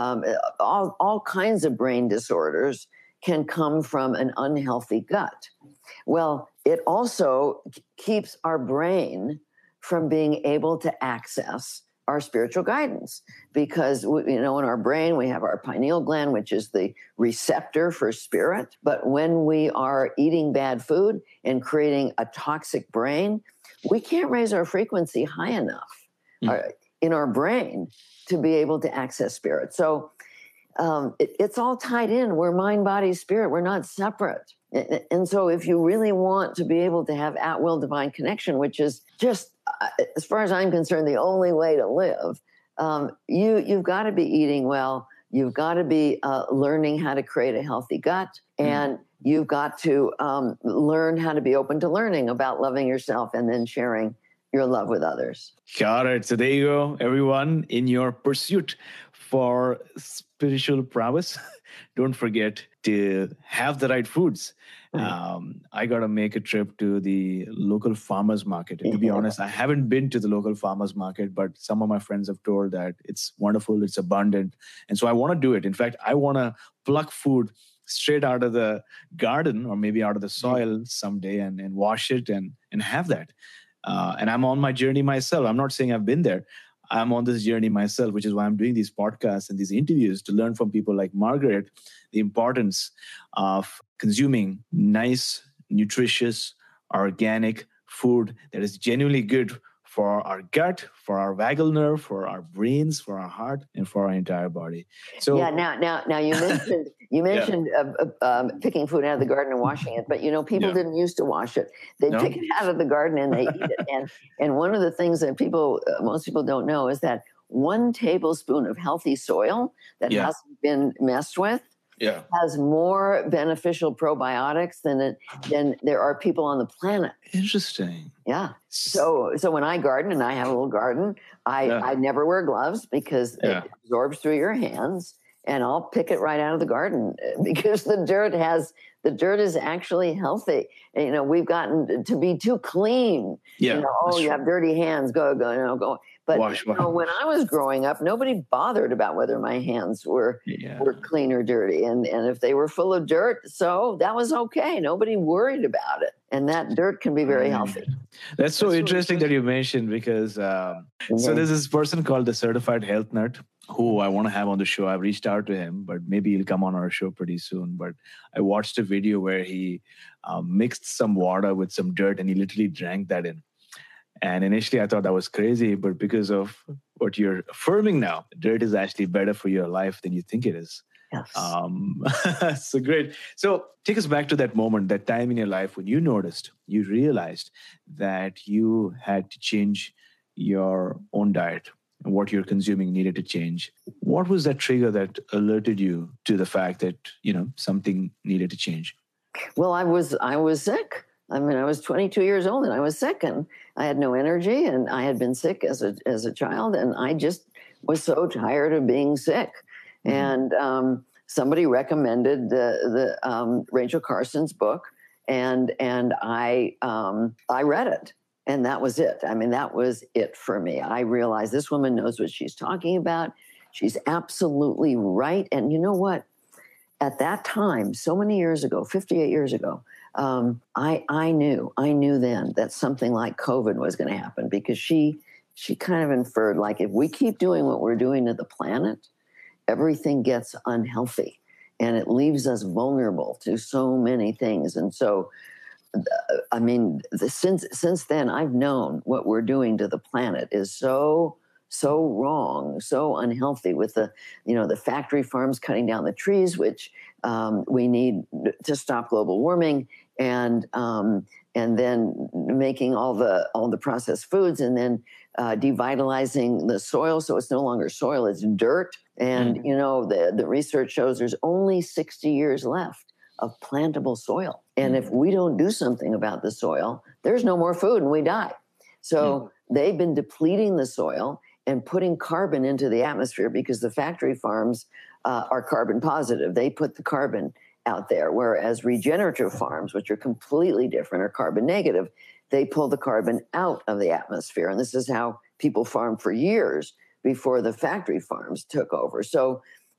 all kinds of brain disorders can come from an unhealthy gut. Well, it also keeps our brain from being able to access our spiritual guidance, because in our brain we have our pineal gland, which is the receptor for spirit. But when we are eating bad food and creating a toxic brain, we can't raise our frequency high enough in our brain to be able to access spirit. So it's all tied in. We're mind, body, spirit. We're not separate. And so if you really want to be able to have at-will divine connection, which is just, as far as I'm concerned, the only way to live, you've got to be eating well. You've got to be learning how to create a healthy gut. And you've got to learn how to be open to learning about loving yourself and then sharing your love with others. Got it. So there you go, everyone. In your pursuit for spiritual prowess, don't forget to have the right foods. I got to make a trip to the local farmers market. And to be honest, I haven't been to the local farmers market, but some of my friends have told that it's wonderful, it's abundant. And so I want to do it. In fact, I want to pluck food straight out of the garden or maybe out of the soil someday and wash it and have that. And I'm on my journey myself. I'm not saying I've been there. I'm on this journey myself, which is why I'm doing these podcasts and these interviews to learn from people like Margaret the importance of consuming nice, nutritious, organic food that is genuinely good for our gut, for our vagal nerve, for our brains, for our heart, and for our entire body. So now you mentioned picking food out of the garden and washing it, but people didn't used to wash it. They pick it out of the garden and they eat it. And one of the things that most people don't know is that 1 tablespoon of healthy soil that hasn't been messed with has more beneficial probiotics than there are people on the planet. Interesting. Yeah. So when I garden, and I have a little garden, I never wear gloves because it absorbs through your hands, and I'll pick it right out of the garden because the dirt is actually healthy. And, we've gotten to be too clean. Yeah. You have dirty hands. Go. But when I was growing up, nobody bothered about whether my hands were clean or dirty. And if they were full of dirt, so that was okay. Nobody worried about it. And that dirt can be very healthy. That's so interesting that you mentioned because so there's this person called the Certified Health Nut who I want to have on the show. I've reached out to him, but maybe he'll come on our show pretty soon. But I watched a video where he mixed some water with some dirt and he literally drank that in. And initially I thought that was crazy, but because of what you're affirming now, dirt is actually better for your life than you think it is. Yes. So great. So take us back to that moment, that time in your life when you realized that you had to change your own diet and what you're consuming needed to change. What was that trigger that alerted you to the fact that, something needed to change? Well, I was sick. I mean, I was 22 years old and I was sick and I had no energy and I had been sick as a child and I just was so tired of being sick. And somebody recommended the Rachel Carson's book and I read it. And that was it. I mean, that was it for me. I realized this woman knows what she's talking about. She's absolutely right. And you know what? At that time, so many years ago, 58 years ago, I knew then that something like COVID was going to happen because she kind of inferred, like, if we keep doing what we're doing to the planet, everything gets unhealthy and it leaves us vulnerable to so many things. And so, I mean, since then, I've known what we're doing to the planet is so wrong, so unhealthy with the factory farms cutting down the trees, which we need to stop global warming, and then making all the processed foods, and then devitalizing the soil so it's no longer soil, it's dirt. And the research shows there's only 60 years left of plantable soil. And if we don't do something about the soil, there's no more food and we die. So they've been depleting the soil and putting carbon into the atmosphere because the factory farms are carbon positive. They put the carbon out there, whereas regenerative farms, which are completely different, are carbon negative. They pull the carbon out of the atmosphere. And this is how people farmed for years before the factory farms took over. So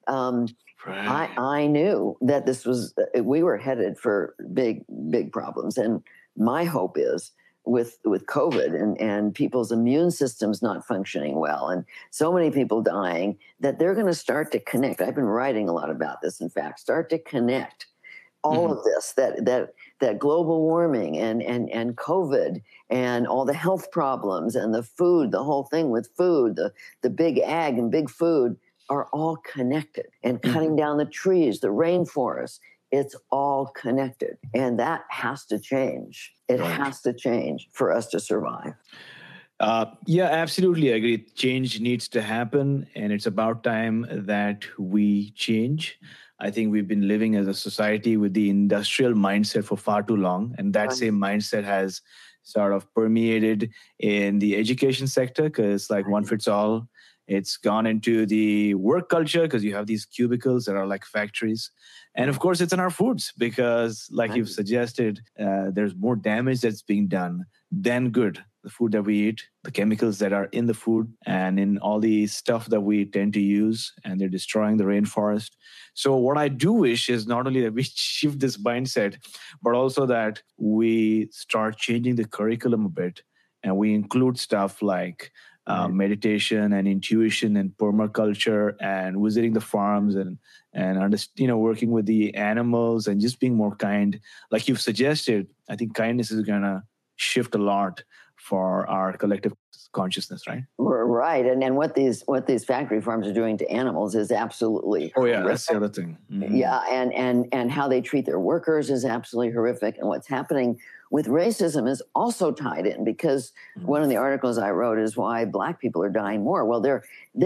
I knew that we were headed for big problems. And my hope is with COVID and people's immune systems not functioning well and so many people dying, that they're going to start to connect. I've been writing a lot about this, in fact, start to connect all of this, that global warming and COVID and all the health problems and the food, the whole thing with food, the big ag and big food are all connected, and cutting down the trees, the rainforest, it's all connected. And that has to change. It has to change for us to survive. Yeah, absolutely agree. Change needs to happen, and it's about time that we change. I think we've been living as a society with the industrial mindset for far too long, and that same mindset has sort of permeated in the education sector because like one fits all. It's gone into the work culture because you have these cubicles that are like factories. And of course, it's in our foods because like you've suggested, there's more damage that's being done than good. The food that we eat, the chemicals that are in the food and in all the stuff that we tend to use, and they're destroying the rainforest. So what I do wish is not only that we shift this mindset, but also that we start changing the curriculum a bit and we include stuff like meditation and intuition and permaculture and visiting the farms and working with the animals and just being more kind. Like you've suggested, I think kindness is going to shift a lot for our collective consciousness, right? Right. And what these factory farms are doing to animals is absolutely horrific. That's the other thing. Yeah, and how they treat their workers is absolutely horrific. And what's happening with racism is also tied in because one of the articles I wrote is why Black people are dying more. Well, they're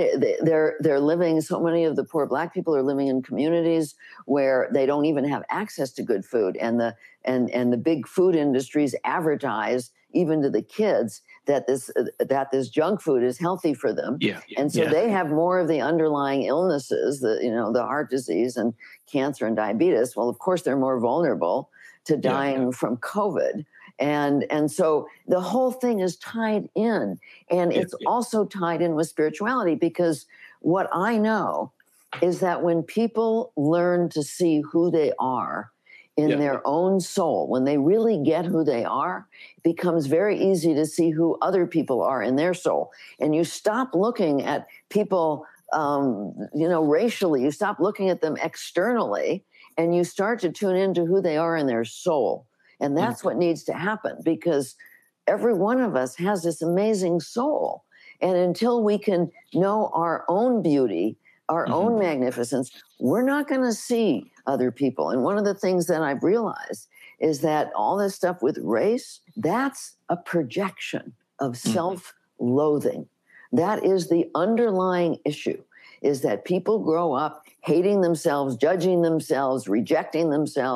living. So many of the poor Black people are living in communities where they don't even have access to good food, and the big food industries advertise even to the kids that this junk food is healthy for them. And so they have more of the underlying illnesses, the heart disease and cancer and diabetes. Well, of course, they're more vulnerable to dying from COVID. And so the whole thing is tied in. And it's also tied in with spirituality, because what I know is that when people learn to see who they are in their own soul, when they really get who they are, it becomes very easy to see who other people are in their soul. And you stop looking at people, racially, you stop looking at them externally, and you start to tune into who they are in their soul. And that's what needs to happen, because every one of us has this amazing soul. And until we can know our own beauty, our own magnificence, we're not going to see other people. And one of the things that I've realized is that all this stuff with race, that's a projection of self-loathing. That is the underlying issue, is that people grow up hating themselves, judging themselves, rejecting themselves,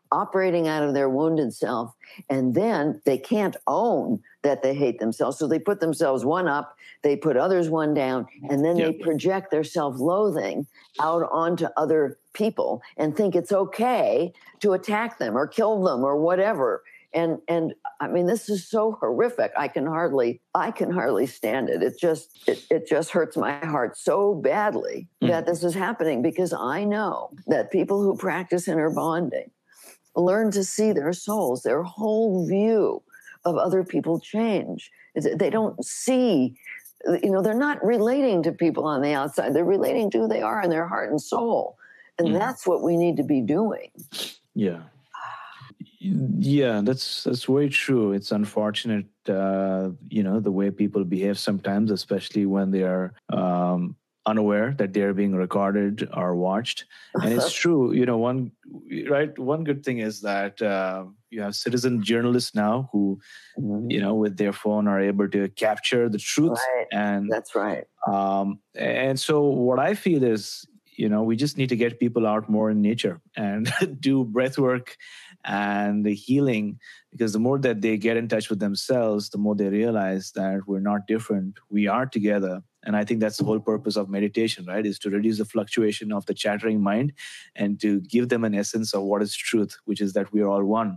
operating out of their wounded self, and then they can't own that they hate themselves. So they put themselves one up, they put others one down, and then they project their self-loathing out onto other people and think it's okay to attack them or kill them or whatever. And I mean, this is so horrific. I can hardly stand it. It just hurts my heart so badly that this is happening, because I know that people who practice inner bonding learn to see their souls, their whole view of other people change. They don't see, they're not relating to people on the outside. They're relating to who they are in their heart and soul. And that's what we need to be doing. Yeah. Yeah, that's very true. It's unfortunate, the way people behave sometimes, especially when they are unaware that they're being recorded or watched. And it's true, one good thing is that you have citizen journalists now who, with their phone are able to capture the truth. Right. And that's right. And so what I feel is, we just need to get people out more in nature and do breath work and the healing, because the more that they get in touch with themselves, the more they realize that we're not different. We are together. And I think that's the whole purpose of meditation, right? Is to reduce the fluctuation of the chattering mind and to give them an essence of what is truth, which is that we are all one.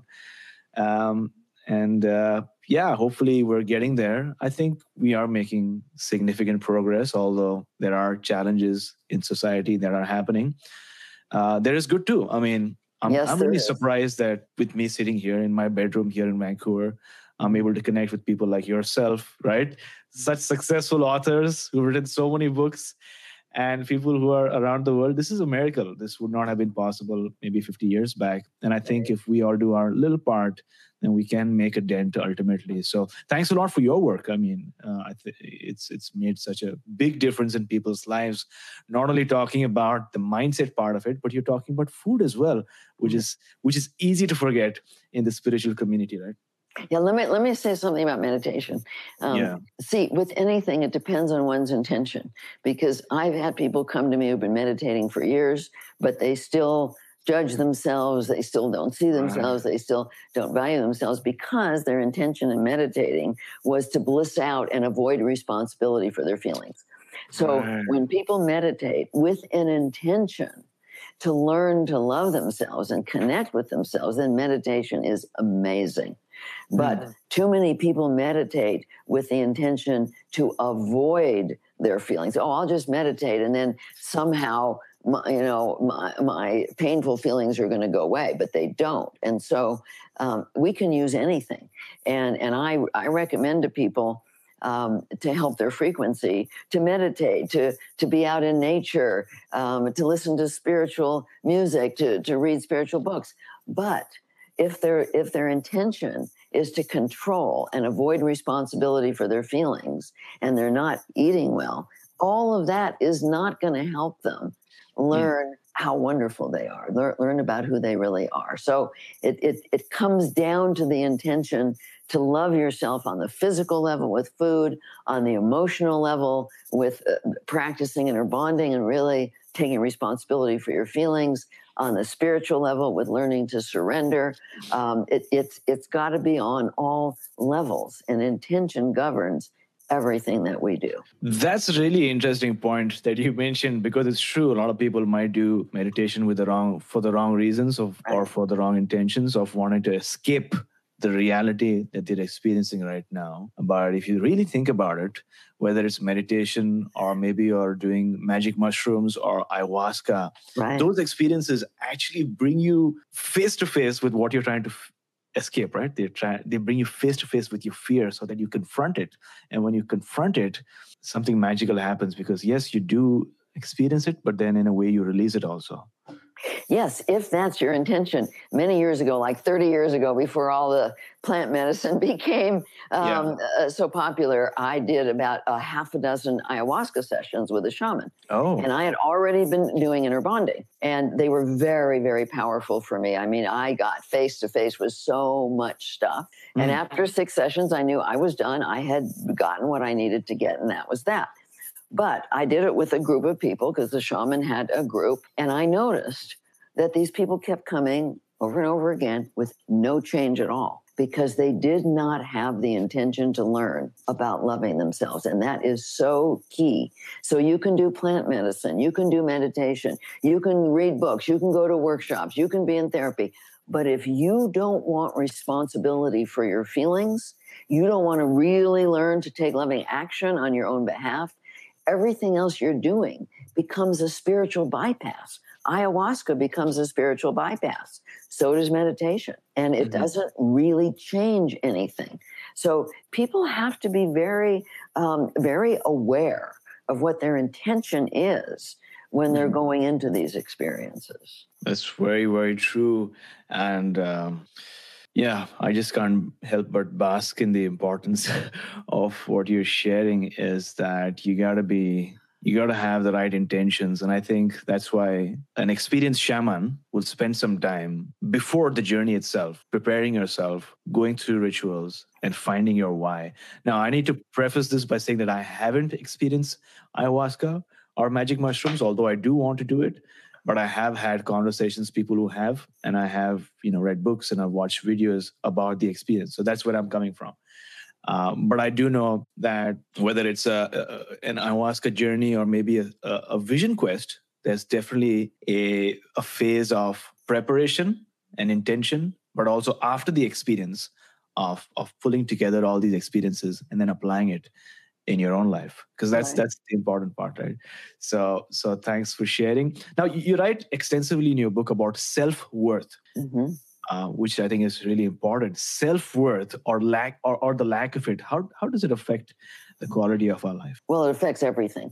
Hopefully we're getting there. I think we are making significant progress, although there are challenges in society that are happening. There is good too. I mean, I'm really surprised that with me sitting here in my bedroom here in Vancouver, I'm able to connect with people like yourself, right? Such successful authors who've written so many books, and people who are around the world. This is a miracle. This would not have been possible maybe 50 years back. And I think if we all do our little part, then we can make a dent ultimately. So thanks a lot for your work. I mean, it's made such a big difference in people's lives, not only talking about the mindset part of it, but you're talking about food as well, which is easy to forget in the spiritual community, right? Yeah, let me say something about meditation. See, with anything, it depends on one's intention, because I've had people come to me who've been meditating for years, but they still judge themselves. They still don't see themselves. They still don't value themselves, because their intention in meditating was to bliss out and avoid responsibility for their feelings. So when people meditate with an intention to learn to love themselves and connect with themselves, then meditation is amazing. But too many people meditate with the intention to avoid their feelings. Oh, I'll just meditate, and then somehow my painful feelings are going to go away, but they don't. And so we can use anything. And I recommend to people to help their frequency, to meditate, to be out in nature, to listen to spiritual music, to read spiritual books. But if their intention is to control and avoid responsibility for their feelings, and they're not eating well, all of that is not going to help them learn how wonderful they are, learn about who they really are. So it comes down to the intention to love yourself on the physical level with food, on the emotional level with practicing inner bonding and really taking responsibility for your feelings, on the spiritual level with learning to surrender. It's got to be on all levels, and intention governs everything that we do. That's a really interesting point that you mentioned, because it's true. A lot of people might do meditation for the wrong reasons or for the wrong intentions of wanting to escape the reality that they're experiencing right now. But if you really think about it, whether it's meditation or maybe you're doing magic mushrooms or ayahuasca, those experiences actually bring you face to face with what you're trying to escape, right? They bring you face to face with your fear so that you confront it. And when you confront it, something magical happens, because yes, you do experience it, but then in a way you release it also. Yes, if that's your intention. Many years ago, like 30 years ago, before all the plant medicine became so popular, I did about a half a dozen ayahuasca sessions with a shaman. Oh. And I had already been doing inner bonding. And they were very, very powerful for me. I mean, I got face to face with so much stuff. And after 6 sessions, I knew I was done. I had gotten what I needed to get, and that was that. But I did it with a group of people, because the shaman had a group. And I noticed that these people kept coming over and over again with no change at all, because they did not have the intention to learn about loving themselves. And that is so key. So you can do plant medicine, you can do meditation, you can read books, you can go to workshops, you can be in therapy. But if you don't want responsibility for your feelings, you don't want to really learn to take loving action on your own behalf, everything else you're doing becomes a spiritual bypass. Ayahuasca becomes a spiritual bypass. So does meditation. And it doesn't really change anything. So people have to be very, very aware of what their intention is when they're going into these experiences. That's very, very true. And yeah, I just can't help but bask in the importance of what you're sharing, is that you got to have the right intentions. And I think that's why an experienced shaman will spend some time before the journey itself, preparing yourself, going through rituals, and finding your why. Now, I need to preface this by saying that I haven't experienced ayahuasca or magic mushrooms, although I do want to do it. But I have had conversations, people who have, and I have, read books and I've watched videos about the experience. So that's where I'm coming from. But I do know that whether it's an ayahuasca journey or maybe a vision quest, there's definitely a phase of preparation and intention, but also after the experience of pulling together all these experiences and then applying it in your own life, because that's the important part, right? So thanks for sharing. Now, you write extensively in your book about self-worth, which I think is really important. Self-worth or the lack of it. How does it affect the quality of our life? Well, it affects everything.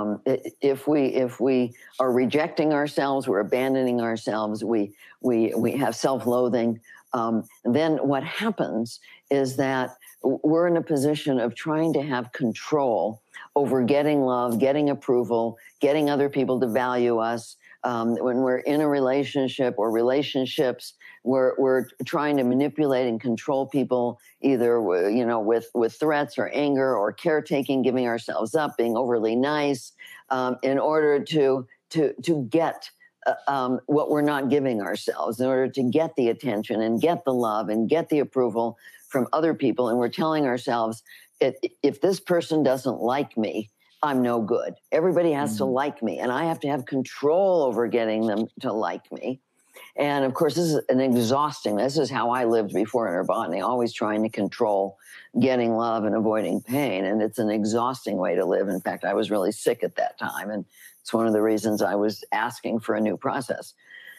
If we are rejecting ourselves, we're abandoning ourselves, we have self-loathing, then what happens is that we're in a position of trying to have control over getting love, getting approval, getting other people to value us. When we're in a relationship or relationships, we're trying to manipulate and control people, either with threats or anger or caretaking, giving ourselves up, being overly nice, in order to get what we're not giving ourselves, in order to get the attention and get the love and get the approval from other people. And we're telling ourselves, if this person doesn't like me, I'm no good. Everybody has to like me, and I have to have control over getting them to like me. And of course, this is how I lived before inner bonding, always trying to control getting love and avoiding pain. And it's an exhausting way to live. In fact, I was really sick at that time. And it's one of the reasons I was asking for a new process.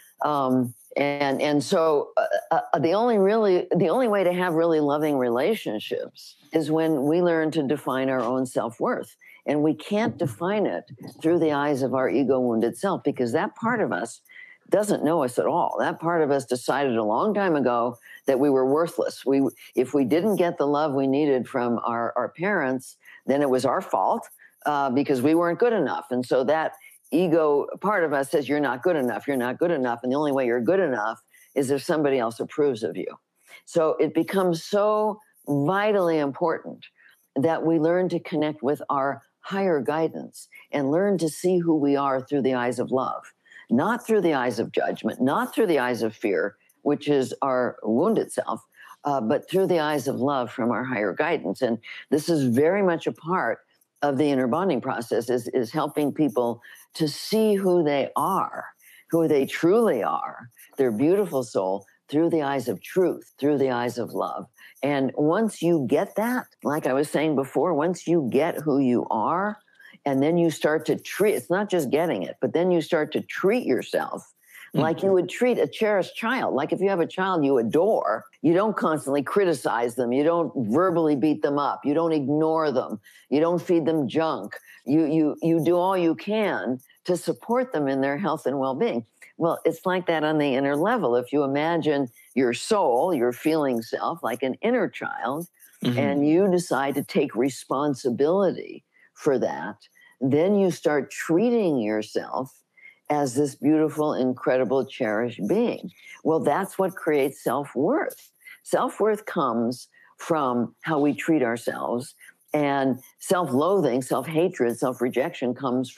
And so the only way to have really loving relationships is when we learn to define our own self-worth. And we can't define it through the eyes of our ego-wounded self, because that part of us doesn't know us at all. That part of us decided a long time ago that we were worthless. If we didn't get the love we needed from our parents, then it was our fault because we weren't good enough. And so that ego part of us says, you're not good enough, you're not good enough. And the only way you're good enough is if somebody else approves of you. So it becomes so vitally important that we learn to connect with our higher guidance and learn to see who we are through the eyes of love, not through the eyes of judgment, not through the eyes of fear, which is our wounded self, but through the eyes of love from our higher guidance. And this is very much a part of the inner bonding process, is helping people to see who they are, who they truly are, their beautiful soul, through the eyes of truth, through the eyes of love. And once you get that, like I was saying before, once you get who you are, and then you start to treat, it's not just getting it, but then you start to treat yourself like you would treat a cherished child. Like if you have a child you adore, you don't constantly criticize them. You don't verbally beat them up. You don't ignore them. You don't feed them junk. You do all you can to support them in their health and well-being. Well, it's like that on the inner level. If you imagine your soul, your feeling self, like an inner child, and you decide to take responsibility for that, then you start treating yourself as this beautiful, incredible, cherished being. Well, that's what creates self-worth. Self-worth comes from how we treat ourselves, and self-loathing, self-hatred, self-rejection comes from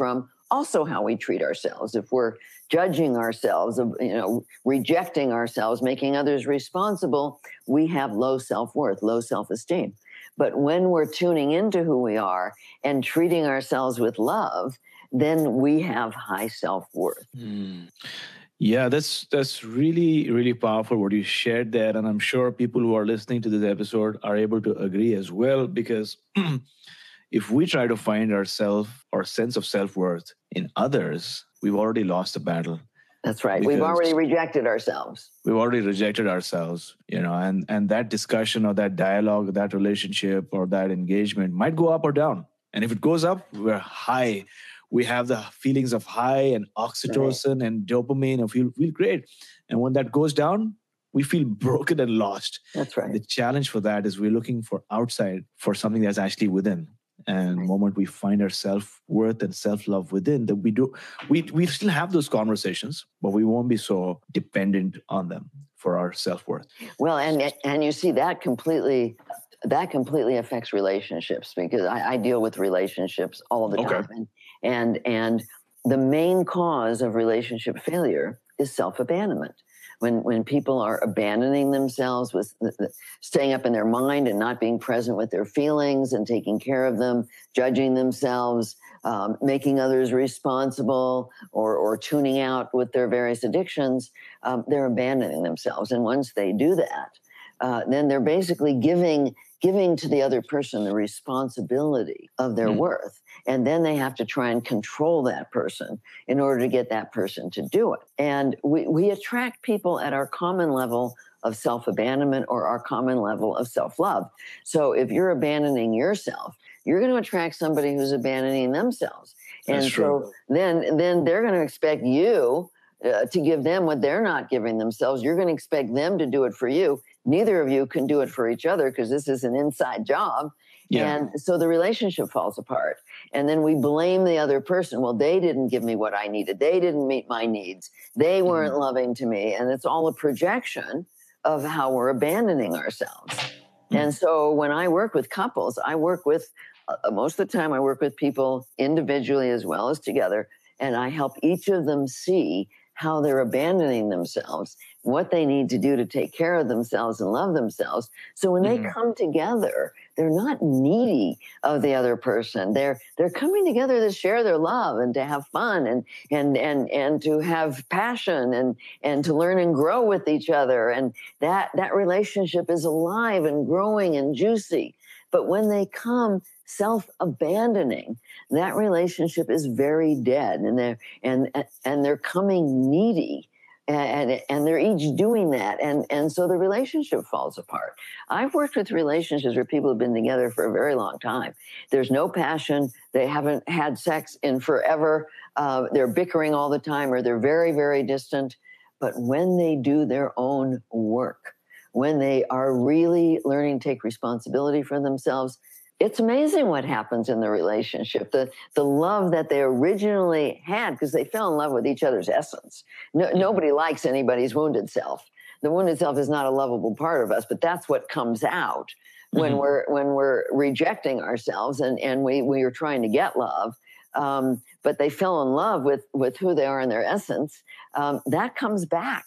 also how we treat ourselves. If we're judging ourselves, rejecting ourselves, making others responsible, we have low self-worth, low self-esteem. But when we're tuning into who we are and treating ourselves with love, then we have high self-worth. Yeah, that's really, really powerful what you shared there. And I'm sure people who are listening to this episode are able to agree as well, because if we try to find our sense of self-worth in others, we've already lost the battle. That's right. We've already rejected ourselves. We've already rejected ourselves, and that discussion or that dialogue, that relationship or that engagement might go up or down. And if it goes up, we're high. We have the feelings of high and oxytocin and dopamine and feel great. And when that goes down, we feel broken and lost. That's right. The challenge for that is we're looking for outside for something that's actually within. And the moment we find our self-worth and self-love within, that we still have those conversations, but we won't be so dependent on them for our self-worth. Well, and you see that completely affects relationships, because I deal with relationships all the time. And the main cause of relationship failure is self-abandonment. When people are abandoning themselves, with staying up in their mind and not being present with their feelings and taking care of them, judging themselves, making others responsible, or tuning out with their various addictions, they're abandoning themselves. And once they do that, then they're basically giving to the other person the responsibility of their worth. And then they have to try and control that person in order to get that person to do it. And we attract people at our common level of self-abandonment or our common level of self-love. So if you're abandoning yourself, you're going to attract somebody who's abandoning themselves. And so then they're going to expect you to give them what they're not giving themselves. You're going to expect them to do it for you. Neither of you can do it for each other, because this is an inside job. Yeah. And so the relationship falls apart. And then we blame the other person. Well, they didn't give me what I needed. They didn't meet my needs. They weren't loving to me. And it's all a projection of how we're abandoning ourselves. And so when I work with couples, I work with, most of the time, I work with people individually as well as together. And I help each of them see how they're abandoning themselves, what they need to do to take care of themselves and love themselves. So when they come together, they're not needy of the other person. They're coming together to share their love and to have fun and to have passion and to learn and grow with each other. And that relationship is alive and growing and juicy. But when they come self-abandoning, that relationship is very dead, and they're coming needy, and they're each doing that, and so the relationship falls apart. I've worked with relationships where people have been together for a very long time. There's no passion. They haven't had sex in forever. They're bickering all the time, or they're very, very distant. But when they do their own work, when they are really learning to take responsibility for themselves, it's amazing what happens in the relationship. The love that they originally had, because they fell in love with each other's essence. Nobody likes anybody's wounded self. The wounded self is not a lovable part of us, but that's what comes out when we're rejecting ourselves and we are trying to get love. But they fell in love with who they are in their essence. That comes back.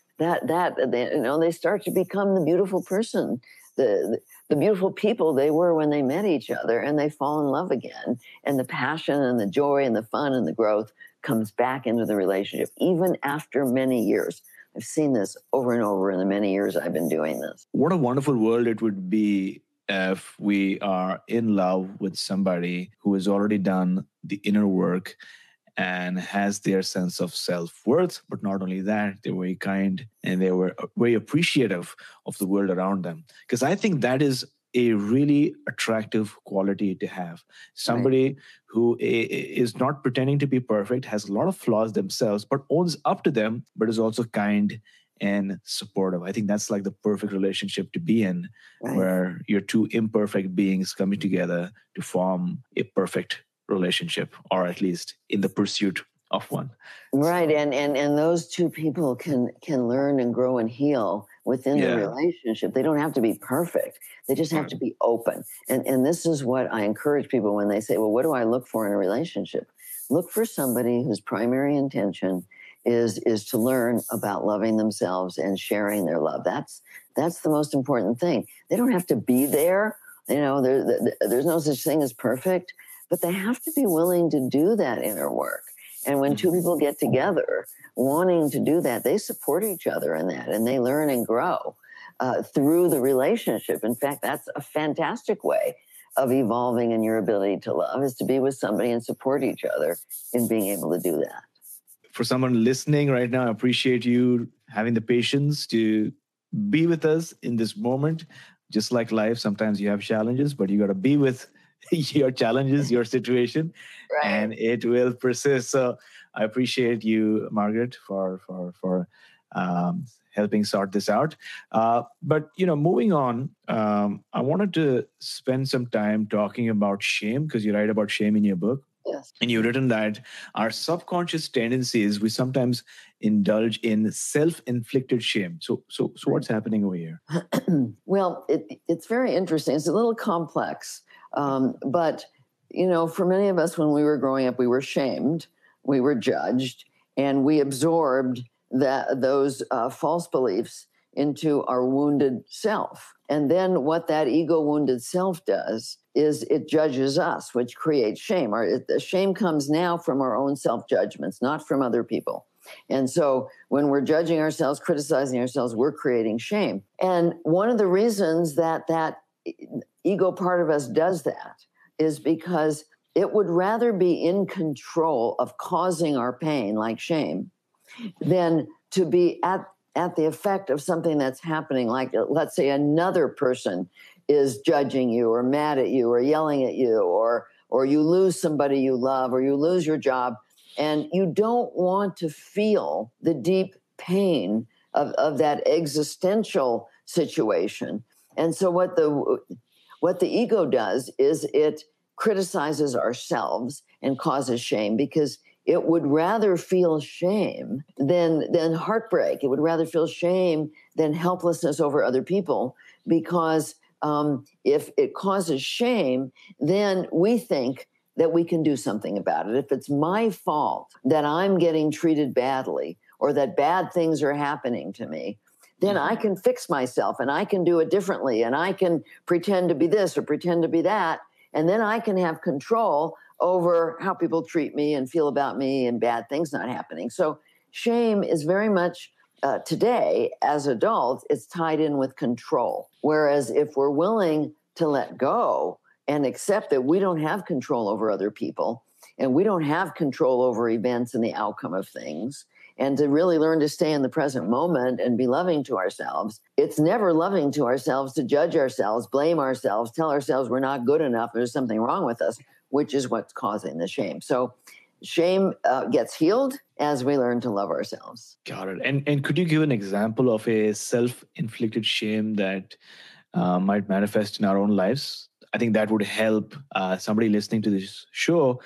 They start to become the beautiful person, the beautiful people they were when they met each other, and they fall in love again. And the passion and the joy and the fun and the growth comes back into the relationship, even after many years. I've seen this over and over in the many years I've been doing this. What a wonderful world it would be if we are in love with somebody who has already done the inner work and has their sense of self-worth. But not only that, they're very kind and they were very appreciative of the world around them. Because I think that is a really attractive quality to have. Somebody who is not pretending to be perfect, has a lot of flaws themselves, but owns up to them, but is also kind and supportive. I think that's like the perfect relationship to be in, where you're two imperfect beings coming together to form a perfect relationship, or at least in the pursuit of one. Right. And those two people can learn and grow and heal within the relationship. They don't have to be perfect. They just have to be open. And this is what I encourage people when they say, well, what do I look for in a relationship? look for somebody whose primary intention is to learn about loving themselves and sharing their love. That's the most important thing. They don't have to be there. There's no such thing as perfect, but they have to be willing to do that inner work. And when two people get together wanting to do that, they support each other in that, and they learn and grow through the relationship. In fact, that's a fantastic way of evolving in your ability to love, is to be with somebody and support each other in being able to do that. For someone listening right now, I appreciate you having the patience to be with us in this moment. Just like life, sometimes you have challenges, but you got to be with your challenges, your situation, right, and it will persist. So I appreciate you, Margaret, for helping sort this out. But moving on, I wanted to spend some time talking about shame, because you write about shame in your book. Yes. And you've written that our subconscious tendencies, we sometimes indulge in self-inflicted shame. So what's happening over here? Well, it's very interesting. It's a little complex. But, for many of us, when we were growing up, we were shamed, we were judged, and we absorbed those false beliefs into our wounded self. And then what that ego wounded self does is it judges us, which creates shame. The shame comes now from our own self-judgments, not from other people. And so when we're judging ourselves, criticizing ourselves, we're creating shame. And one of the reasons that ego part of us does that is because it would rather be in control of causing our pain, like shame, than to be at the effect of something that's happening. Like, let's say another person is judging you or mad at you or yelling at you, or you lose somebody you love, or you lose your job, and you don't want to feel the deep pain of that existential situation. And so what the ego does is it criticizes ourselves and causes shame, because it would rather feel shame than heartbreak. It would rather feel shame than helplessness over other people, because if it causes shame, then we think that we can do something about it. If it's my fault that I'm getting treated badly or that bad things are happening to me, then I can fix myself and I can do it differently, and I can pretend to be this or pretend to be that, and then I can have control over how people treat me and feel about me and bad things not happening. So shame is very much today, as adults, it's tied in with control. Whereas if we're willing to let go and accept that we don't have control over other people, and we don't have control over events and the outcome of things, and to really learn to stay in the present moment and be loving to ourselves, it's never loving to ourselves to judge ourselves, blame ourselves, tell ourselves we're not good enough, there's something wrong with us, which is what's causing the shame. So shame gets healed as we learn to love ourselves. Got it. And could you give an example of a self-inflicted shame that might manifest in our own lives? I think that would help somebody listening to this show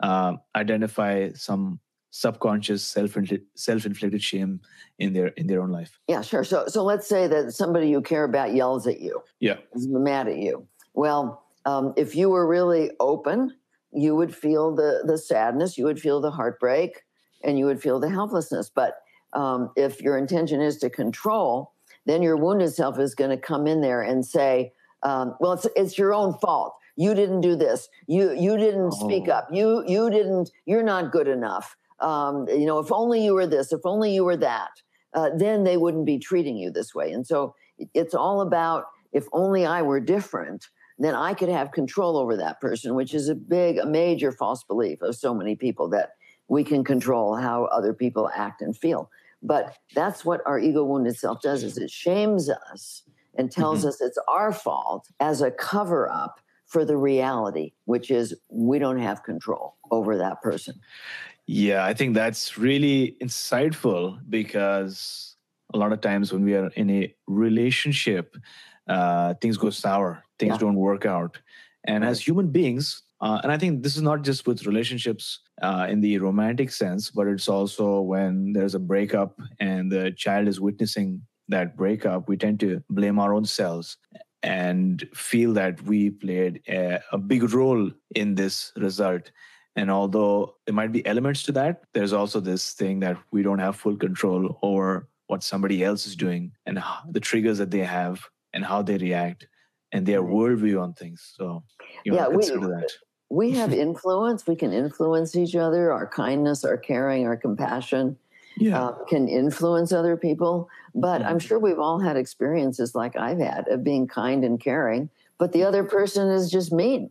identify some subconscious self-inflicted shame in their own life. Yeah, sure. So let's say that somebody you care about yells at you. Yeah. Is mad at you. Well, if you were really open, you would feel the sadness, you would feel the heartbreak, and you would feel the helplessness. But if your intention is to control, then your wounded self is going to come in there and say, well, it's your own fault. You didn't do this. You didn't speak up. You're not good enough. If only you were this, if only you were that, then they wouldn't be treating you this way. And so it's all about, if only I were different, then I could have control over that person, which is a major false belief of so many people, that we can control how other people act and feel. But that's what our ego wounded self does, is it shames us and tells us it's our fault as a cover up for the reality, which is we don't have control over that person. Yeah, I think that's really insightful, because a lot of times when we are in a relationship, things go sour, things don't work out. And as human beings, and I think this is not just with relationships in the romantic sense, but it's also when there's a breakup and the child is witnessing that breakup, we tend to blame our own selves and feel that we played a big role in this result. And although there might be elements to that, there's also this thing that we don't have full control over what somebody else is doing and the triggers that they have and how they react and their worldview on things. So consider that. We have influence. We can influence each other. Our kindness, our caring, our compassion can influence other people. But I'm sure we've all had experiences like I've had of being kind and caring, but the other person is just mean,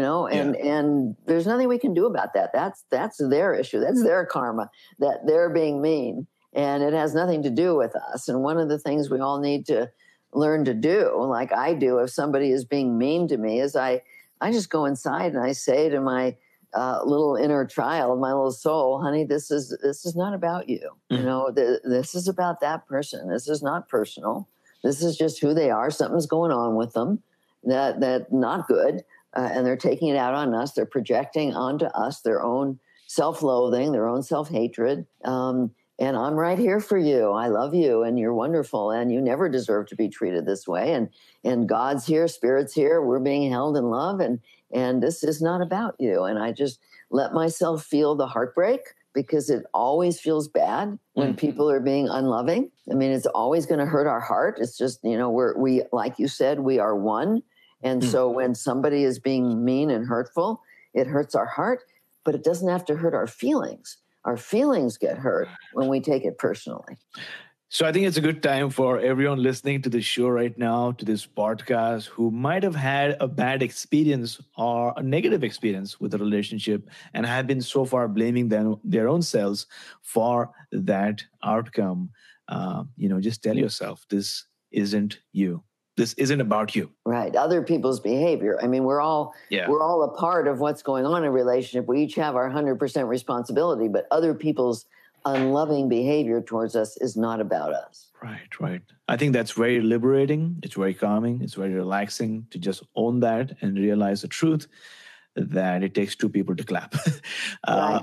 and there's nothing we can do about that. That's their issue. That's their karma, that they're being mean, and it has nothing to do with us. And one of the things we all need to learn to do, like I do, if somebody is being mean to me, is I just go inside and I say to my little inner child, my little soul, honey, this is not about you. This is about that person. This is not personal. This is just who they are. Something's going on with them that not good, and they're taking it out on us. They're projecting onto us their own self-loathing, their own self-hatred. And I'm right here for you. I love you, and you're wonderful, and you never deserve to be treated this way. And God's here, Spirit's here. We're being held in love, and this is not about you. And I just let myself feel the heartbreak, because it always feels bad when people are being unloving. I mean, it's always going to hurt our heart. It's just, we like you said, we are one. And so when somebody is being mean and hurtful, it hurts our heart, but it doesn't have to hurt our feelings. Our feelings get hurt when we take it personally. So I think it's a good time for everyone listening to this show right now, to this podcast, who might have had a bad experience or a negative experience with a relationship and have been so far blaming their own selves for that outcome. Just tell yourself, this isn't you. This isn't about you. Right. Other people's behavior. I mean, we're all a part of what's going on in a relationship. We each have our 100% responsibility, but other people's unloving behavior towards us is not about us. Right. I think that's very liberating. It's very calming. It's very relaxing to just own that and realize the truth that it takes two people to clap. Right.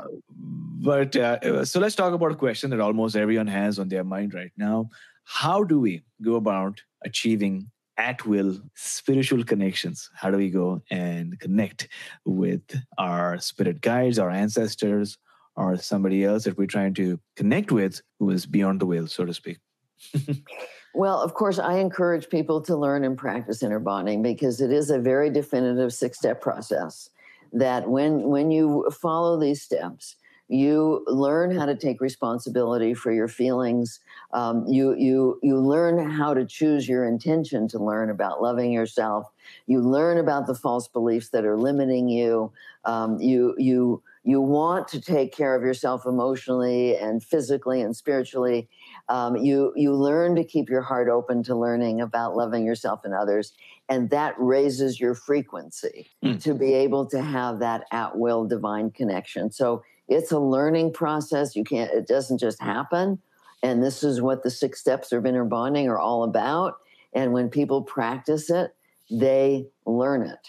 So let's talk about a question that almost everyone has on their mind right now. How do we go about achieving at-will spiritual connections? How do we go and connect with our spirit guides, our ancestors, or somebody else that we're trying to connect with who is beyond the veil, so to speak? Well, of course, I encourage people to learn and practice inner bonding, because it is a very definitive 6-step process that when you follow these steps, you learn how to take responsibility for your feelings. You learn how to choose your intention to learn about loving yourself. You learn about the false beliefs that are limiting you. You want to take care of yourself emotionally and physically and spiritually. You learn to keep your heart open to learning about loving yourself and others. And that raises your frequency to be able to have that at-will divine connection. So it's a learning process. It doesn't just happen. And this is what the 6 steps of inner bonding are all about. And when people practice it, they learn it.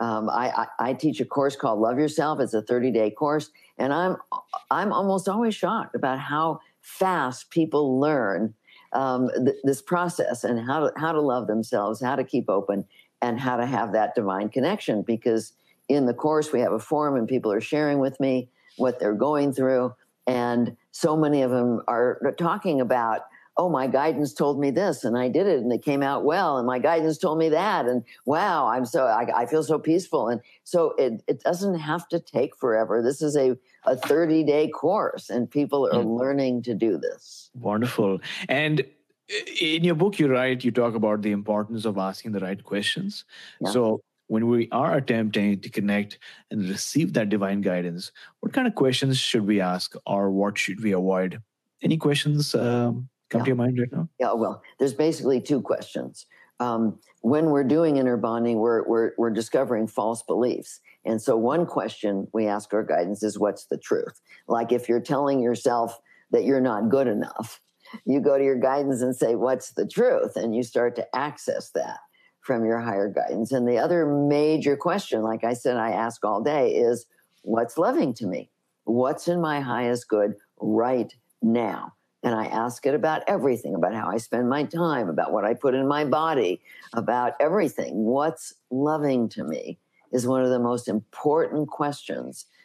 I teach a course called Love Yourself. It's a 30-day course. And I'm almost always shocked about how fast people learn this process and how to love themselves, how to keep open, and how to have that divine connection. Because in the course, we have a forum and people are sharing with me what they're going through. And so many of them are talking about, oh, my guidance told me this and I did it and it came out well. And my guidance told me that. And wow, I feel so peaceful. And so it doesn't have to take forever. This is a 30-day course and people are learning to do this. Wonderful. And in your book, you talk about the importance of asking the right questions. Yeah. So when we are attempting to connect and receive that divine guidance, what kind of questions should we ask, or what should we avoid? Any questions come to your mind right now? Yeah, well, there's basically 2 questions. When we're doing inner bonding, we're discovering false beliefs. And so one question we ask our guidance is, what's the truth? Like if you're telling yourself that you're not good enough, you go to your guidance and say, what's the truth? And you start to access that from your higher guidance. And the other major question, like I said, I ask all day is, what's loving to me? What's in my highest good right now? And I ask it about everything, about how I spend my time, about what I put in my body, about everything. What's loving to me is one of the most important questions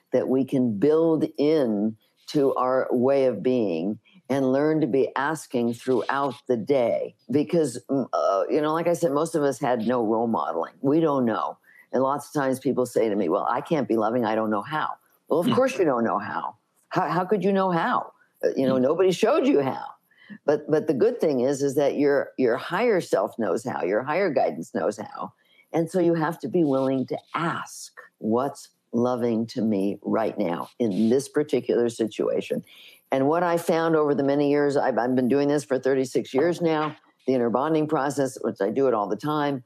that we can build in to our way of being and learn to be asking throughout the day. Because, like I said, most of us had no role modeling. We don't know. And lots of times people say to me, well, I can't be loving. I don't know how. Well, of course you don't know how. How could you know how? Nobody showed you how. But the good thing is that your higher self knows how. Your higher guidance knows how. And so you have to be willing to ask, what's loving to me right now in this particular situation? And what I found over the many years, I've been doing this for 36 years now, the inner bonding process, which I do it all the time,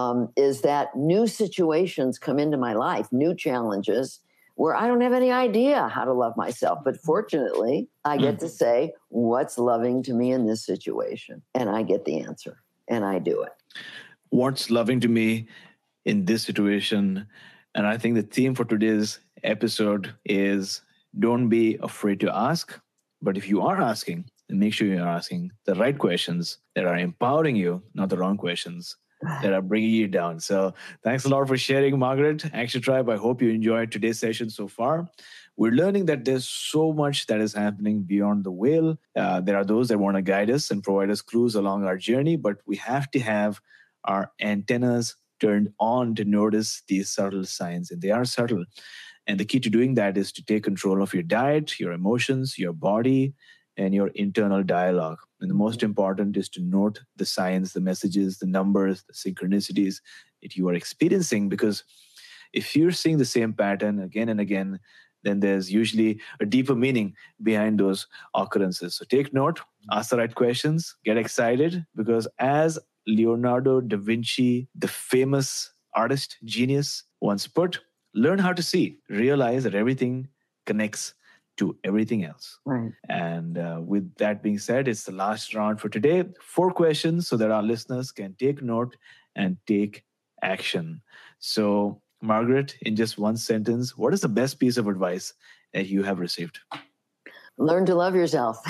is that new situations come into my life, new challenges where I don't have any idea how to love myself. But fortunately, I get to say, what's loving to me in this situation? And I get the answer, and I do it. What's loving to me in this situation? And I think the theme for today's episode is don't be afraid to ask. But if you are asking, then make sure you're asking the right questions that are empowering you, not the wrong questions that are bringing you down. So thanks a lot for sharing, Margaret. Action Tribe, I hope you enjoyed today's session so far. We're learning that there's so much that is happening beyond the veil. There are those that want to guide us and provide us clues along our journey, but we have to have our antennas turned on to notice these subtle signs, and they are subtle. And the key to doing that is to take control of your diet, your emotions, your body, and your internal dialogue. And the most important is to note the signs, the messages, the numbers, the synchronicities that you are experiencing. Because if you're seeing the same pattern again and again, then there's usually a deeper meaning behind those occurrences. So take note, ask the right questions, get excited, because as Leonardo da Vinci, the famous artist, genius, once put, learn how to see, realize that everything connects to everything else. Right. And with that being said, it's the last round for today. 4 questions so that our listeners can take note and take action. So, Margaret, in just one sentence, what is the best piece of advice that you have received? Learn to love yourself.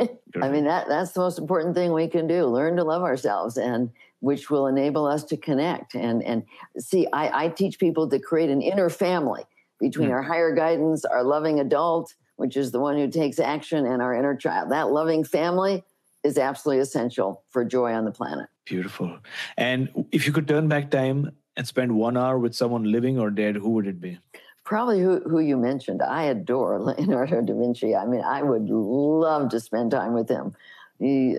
I mean, that's the most important thing we can do. Learn to love ourselves, and which will enable us to connect. And see, I teach people to create an inner family between our higher guidance, our loving adult, which is the one who takes action, and our inner child. That loving family is absolutely essential for joy on the planet. Beautiful. And if you could turn back time and spend 1 hour with someone living or dead, who would it be? Probably who you mentioned. I adore Leonardo da Vinci. I mean, I would love to spend time with him. He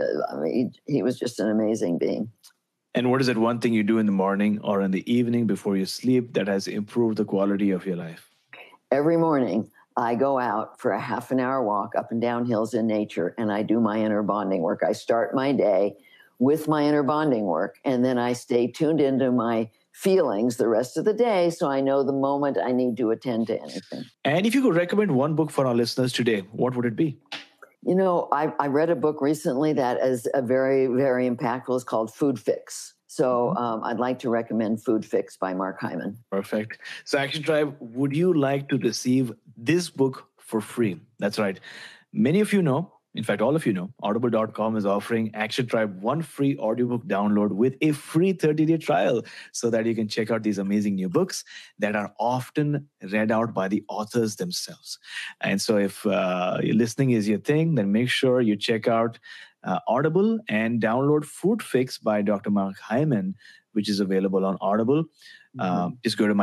was just an amazing being. And what is that one thing you do in the morning or in the evening before you sleep that has improved the quality of your life? Every morning, I go out for a half an hour walk up and down hills in nature, and I do my inner bonding work. I start my day with my inner bonding work, and then I stay tuned into my feelings the rest of the day, so I know the moment I need to attend to anything. And if you could recommend one book for our listeners today, what would it be? You know, I read a book recently that is a very, very impactful. It's called Food Fix. So I'd like to recommend Food Fix by Mark Hyman. Perfect. So Action Tribe, would you like to receive this book for free? That's right. Many of you know, in fact, all of you know, Audible.com is offering Action Tribe one free audiobook download with a free 30-day trial so that you can check out these amazing new books that are often read out by the authors themselves. And so if listening is your thing, then make sure you check out Audible and download Food Fix by Dr. Mark Hyman, which is available on Audible. Just go to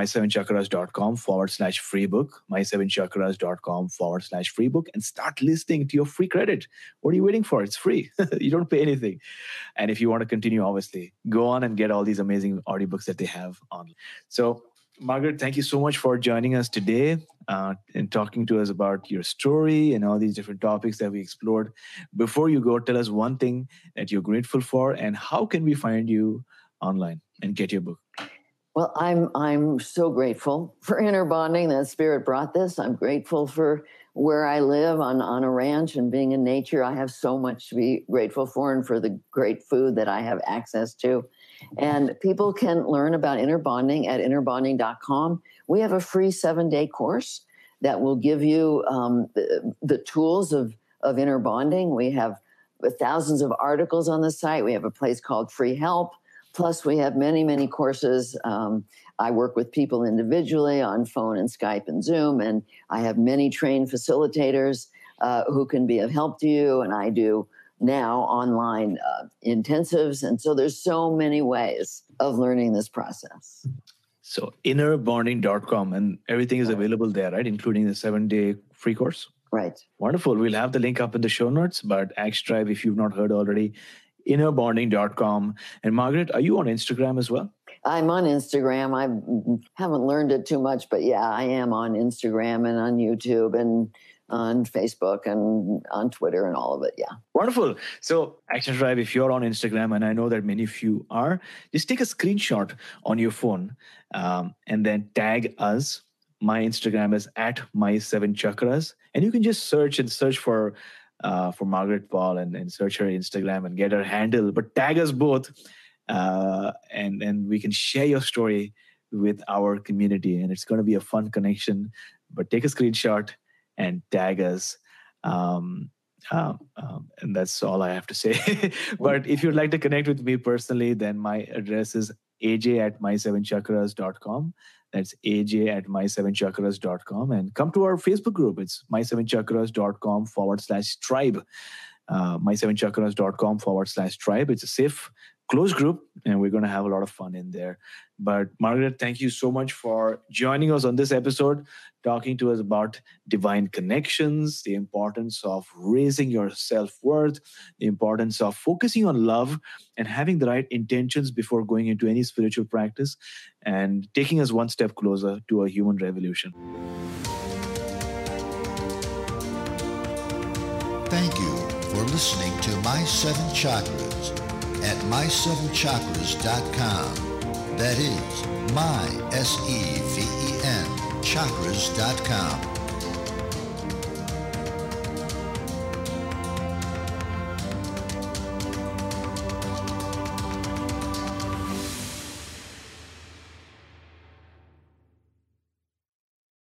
my7chakras.com/free book, my7chakras.com/free book, and start listening to your free credit. What are you waiting for? It's free. You don't pay anything. And if you want to continue, obviously, go on and get all these amazing audiobooks that they have online. So, Margaret, thank you so much for joining us today and talking to us about your story and all these different topics that we explored. Before you go, tell us one thing that you're grateful for, and how can we find you online and get your book? Well, I'm so grateful for inner bonding that Spirit brought this. I'm grateful for where I live on a ranch and being in nature. I have so much to be grateful for, and for the great food that I have access to. And people can learn about inner bonding at innerbonding.com. We have a free 7-day course that will give you the tools of inner bonding. We have thousands of articles on the site. We have a place called Free Help. Plus, we have many, many courses. I work with people individually on phone and Skype and Zoom, and I have many trained facilitators who can be of help to you, and I do now online intensives. And so there's so many ways of learning this process. So innerbonding.com, and everything is available there, right? Including the 7-day free course? Right. Wonderful. We'll have the link up in the show notes, but Axe Tribe, if you've not heard already, innerbonding.com. And Margaret, are you on Instagram as well? I'm on Instagram. I haven't learned it too much, but yeah, I am on Instagram and on YouTube and on Facebook and on Twitter and all of it. Yeah. Wonderful. So Action Tribe, if you're on Instagram, and I know that many of you are, just take a screenshot on your phone and then tag us. My Instagram is @my7chakras. And you can just search for Margaret Paul and search her Instagram and get her handle, but tag us both and we can share your story with our community. And it's going to be a fun connection, but take a screenshot and tag us. And that's all I have to say. But if you'd like to connect with me personally, then my address is aj@my7chakras.com. That's aj@my7chakras.com. And come to our Facebook group. It's my7chakras.com/tribe. my7chakras.com/tribe. It's a safe, closed group, and we're going to have a lot of fun in there. But Margaret, thank you so much for joining us on this episode, talking to us about divine connections, the importance of raising your self-worth, the importance of focusing on love and having the right intentions before going into any spiritual practice, and taking us one step closer to a human revolution. Thank you for listening to My 7 Chakras at my7chakras.com. That is my, SEVEN, chakras.com.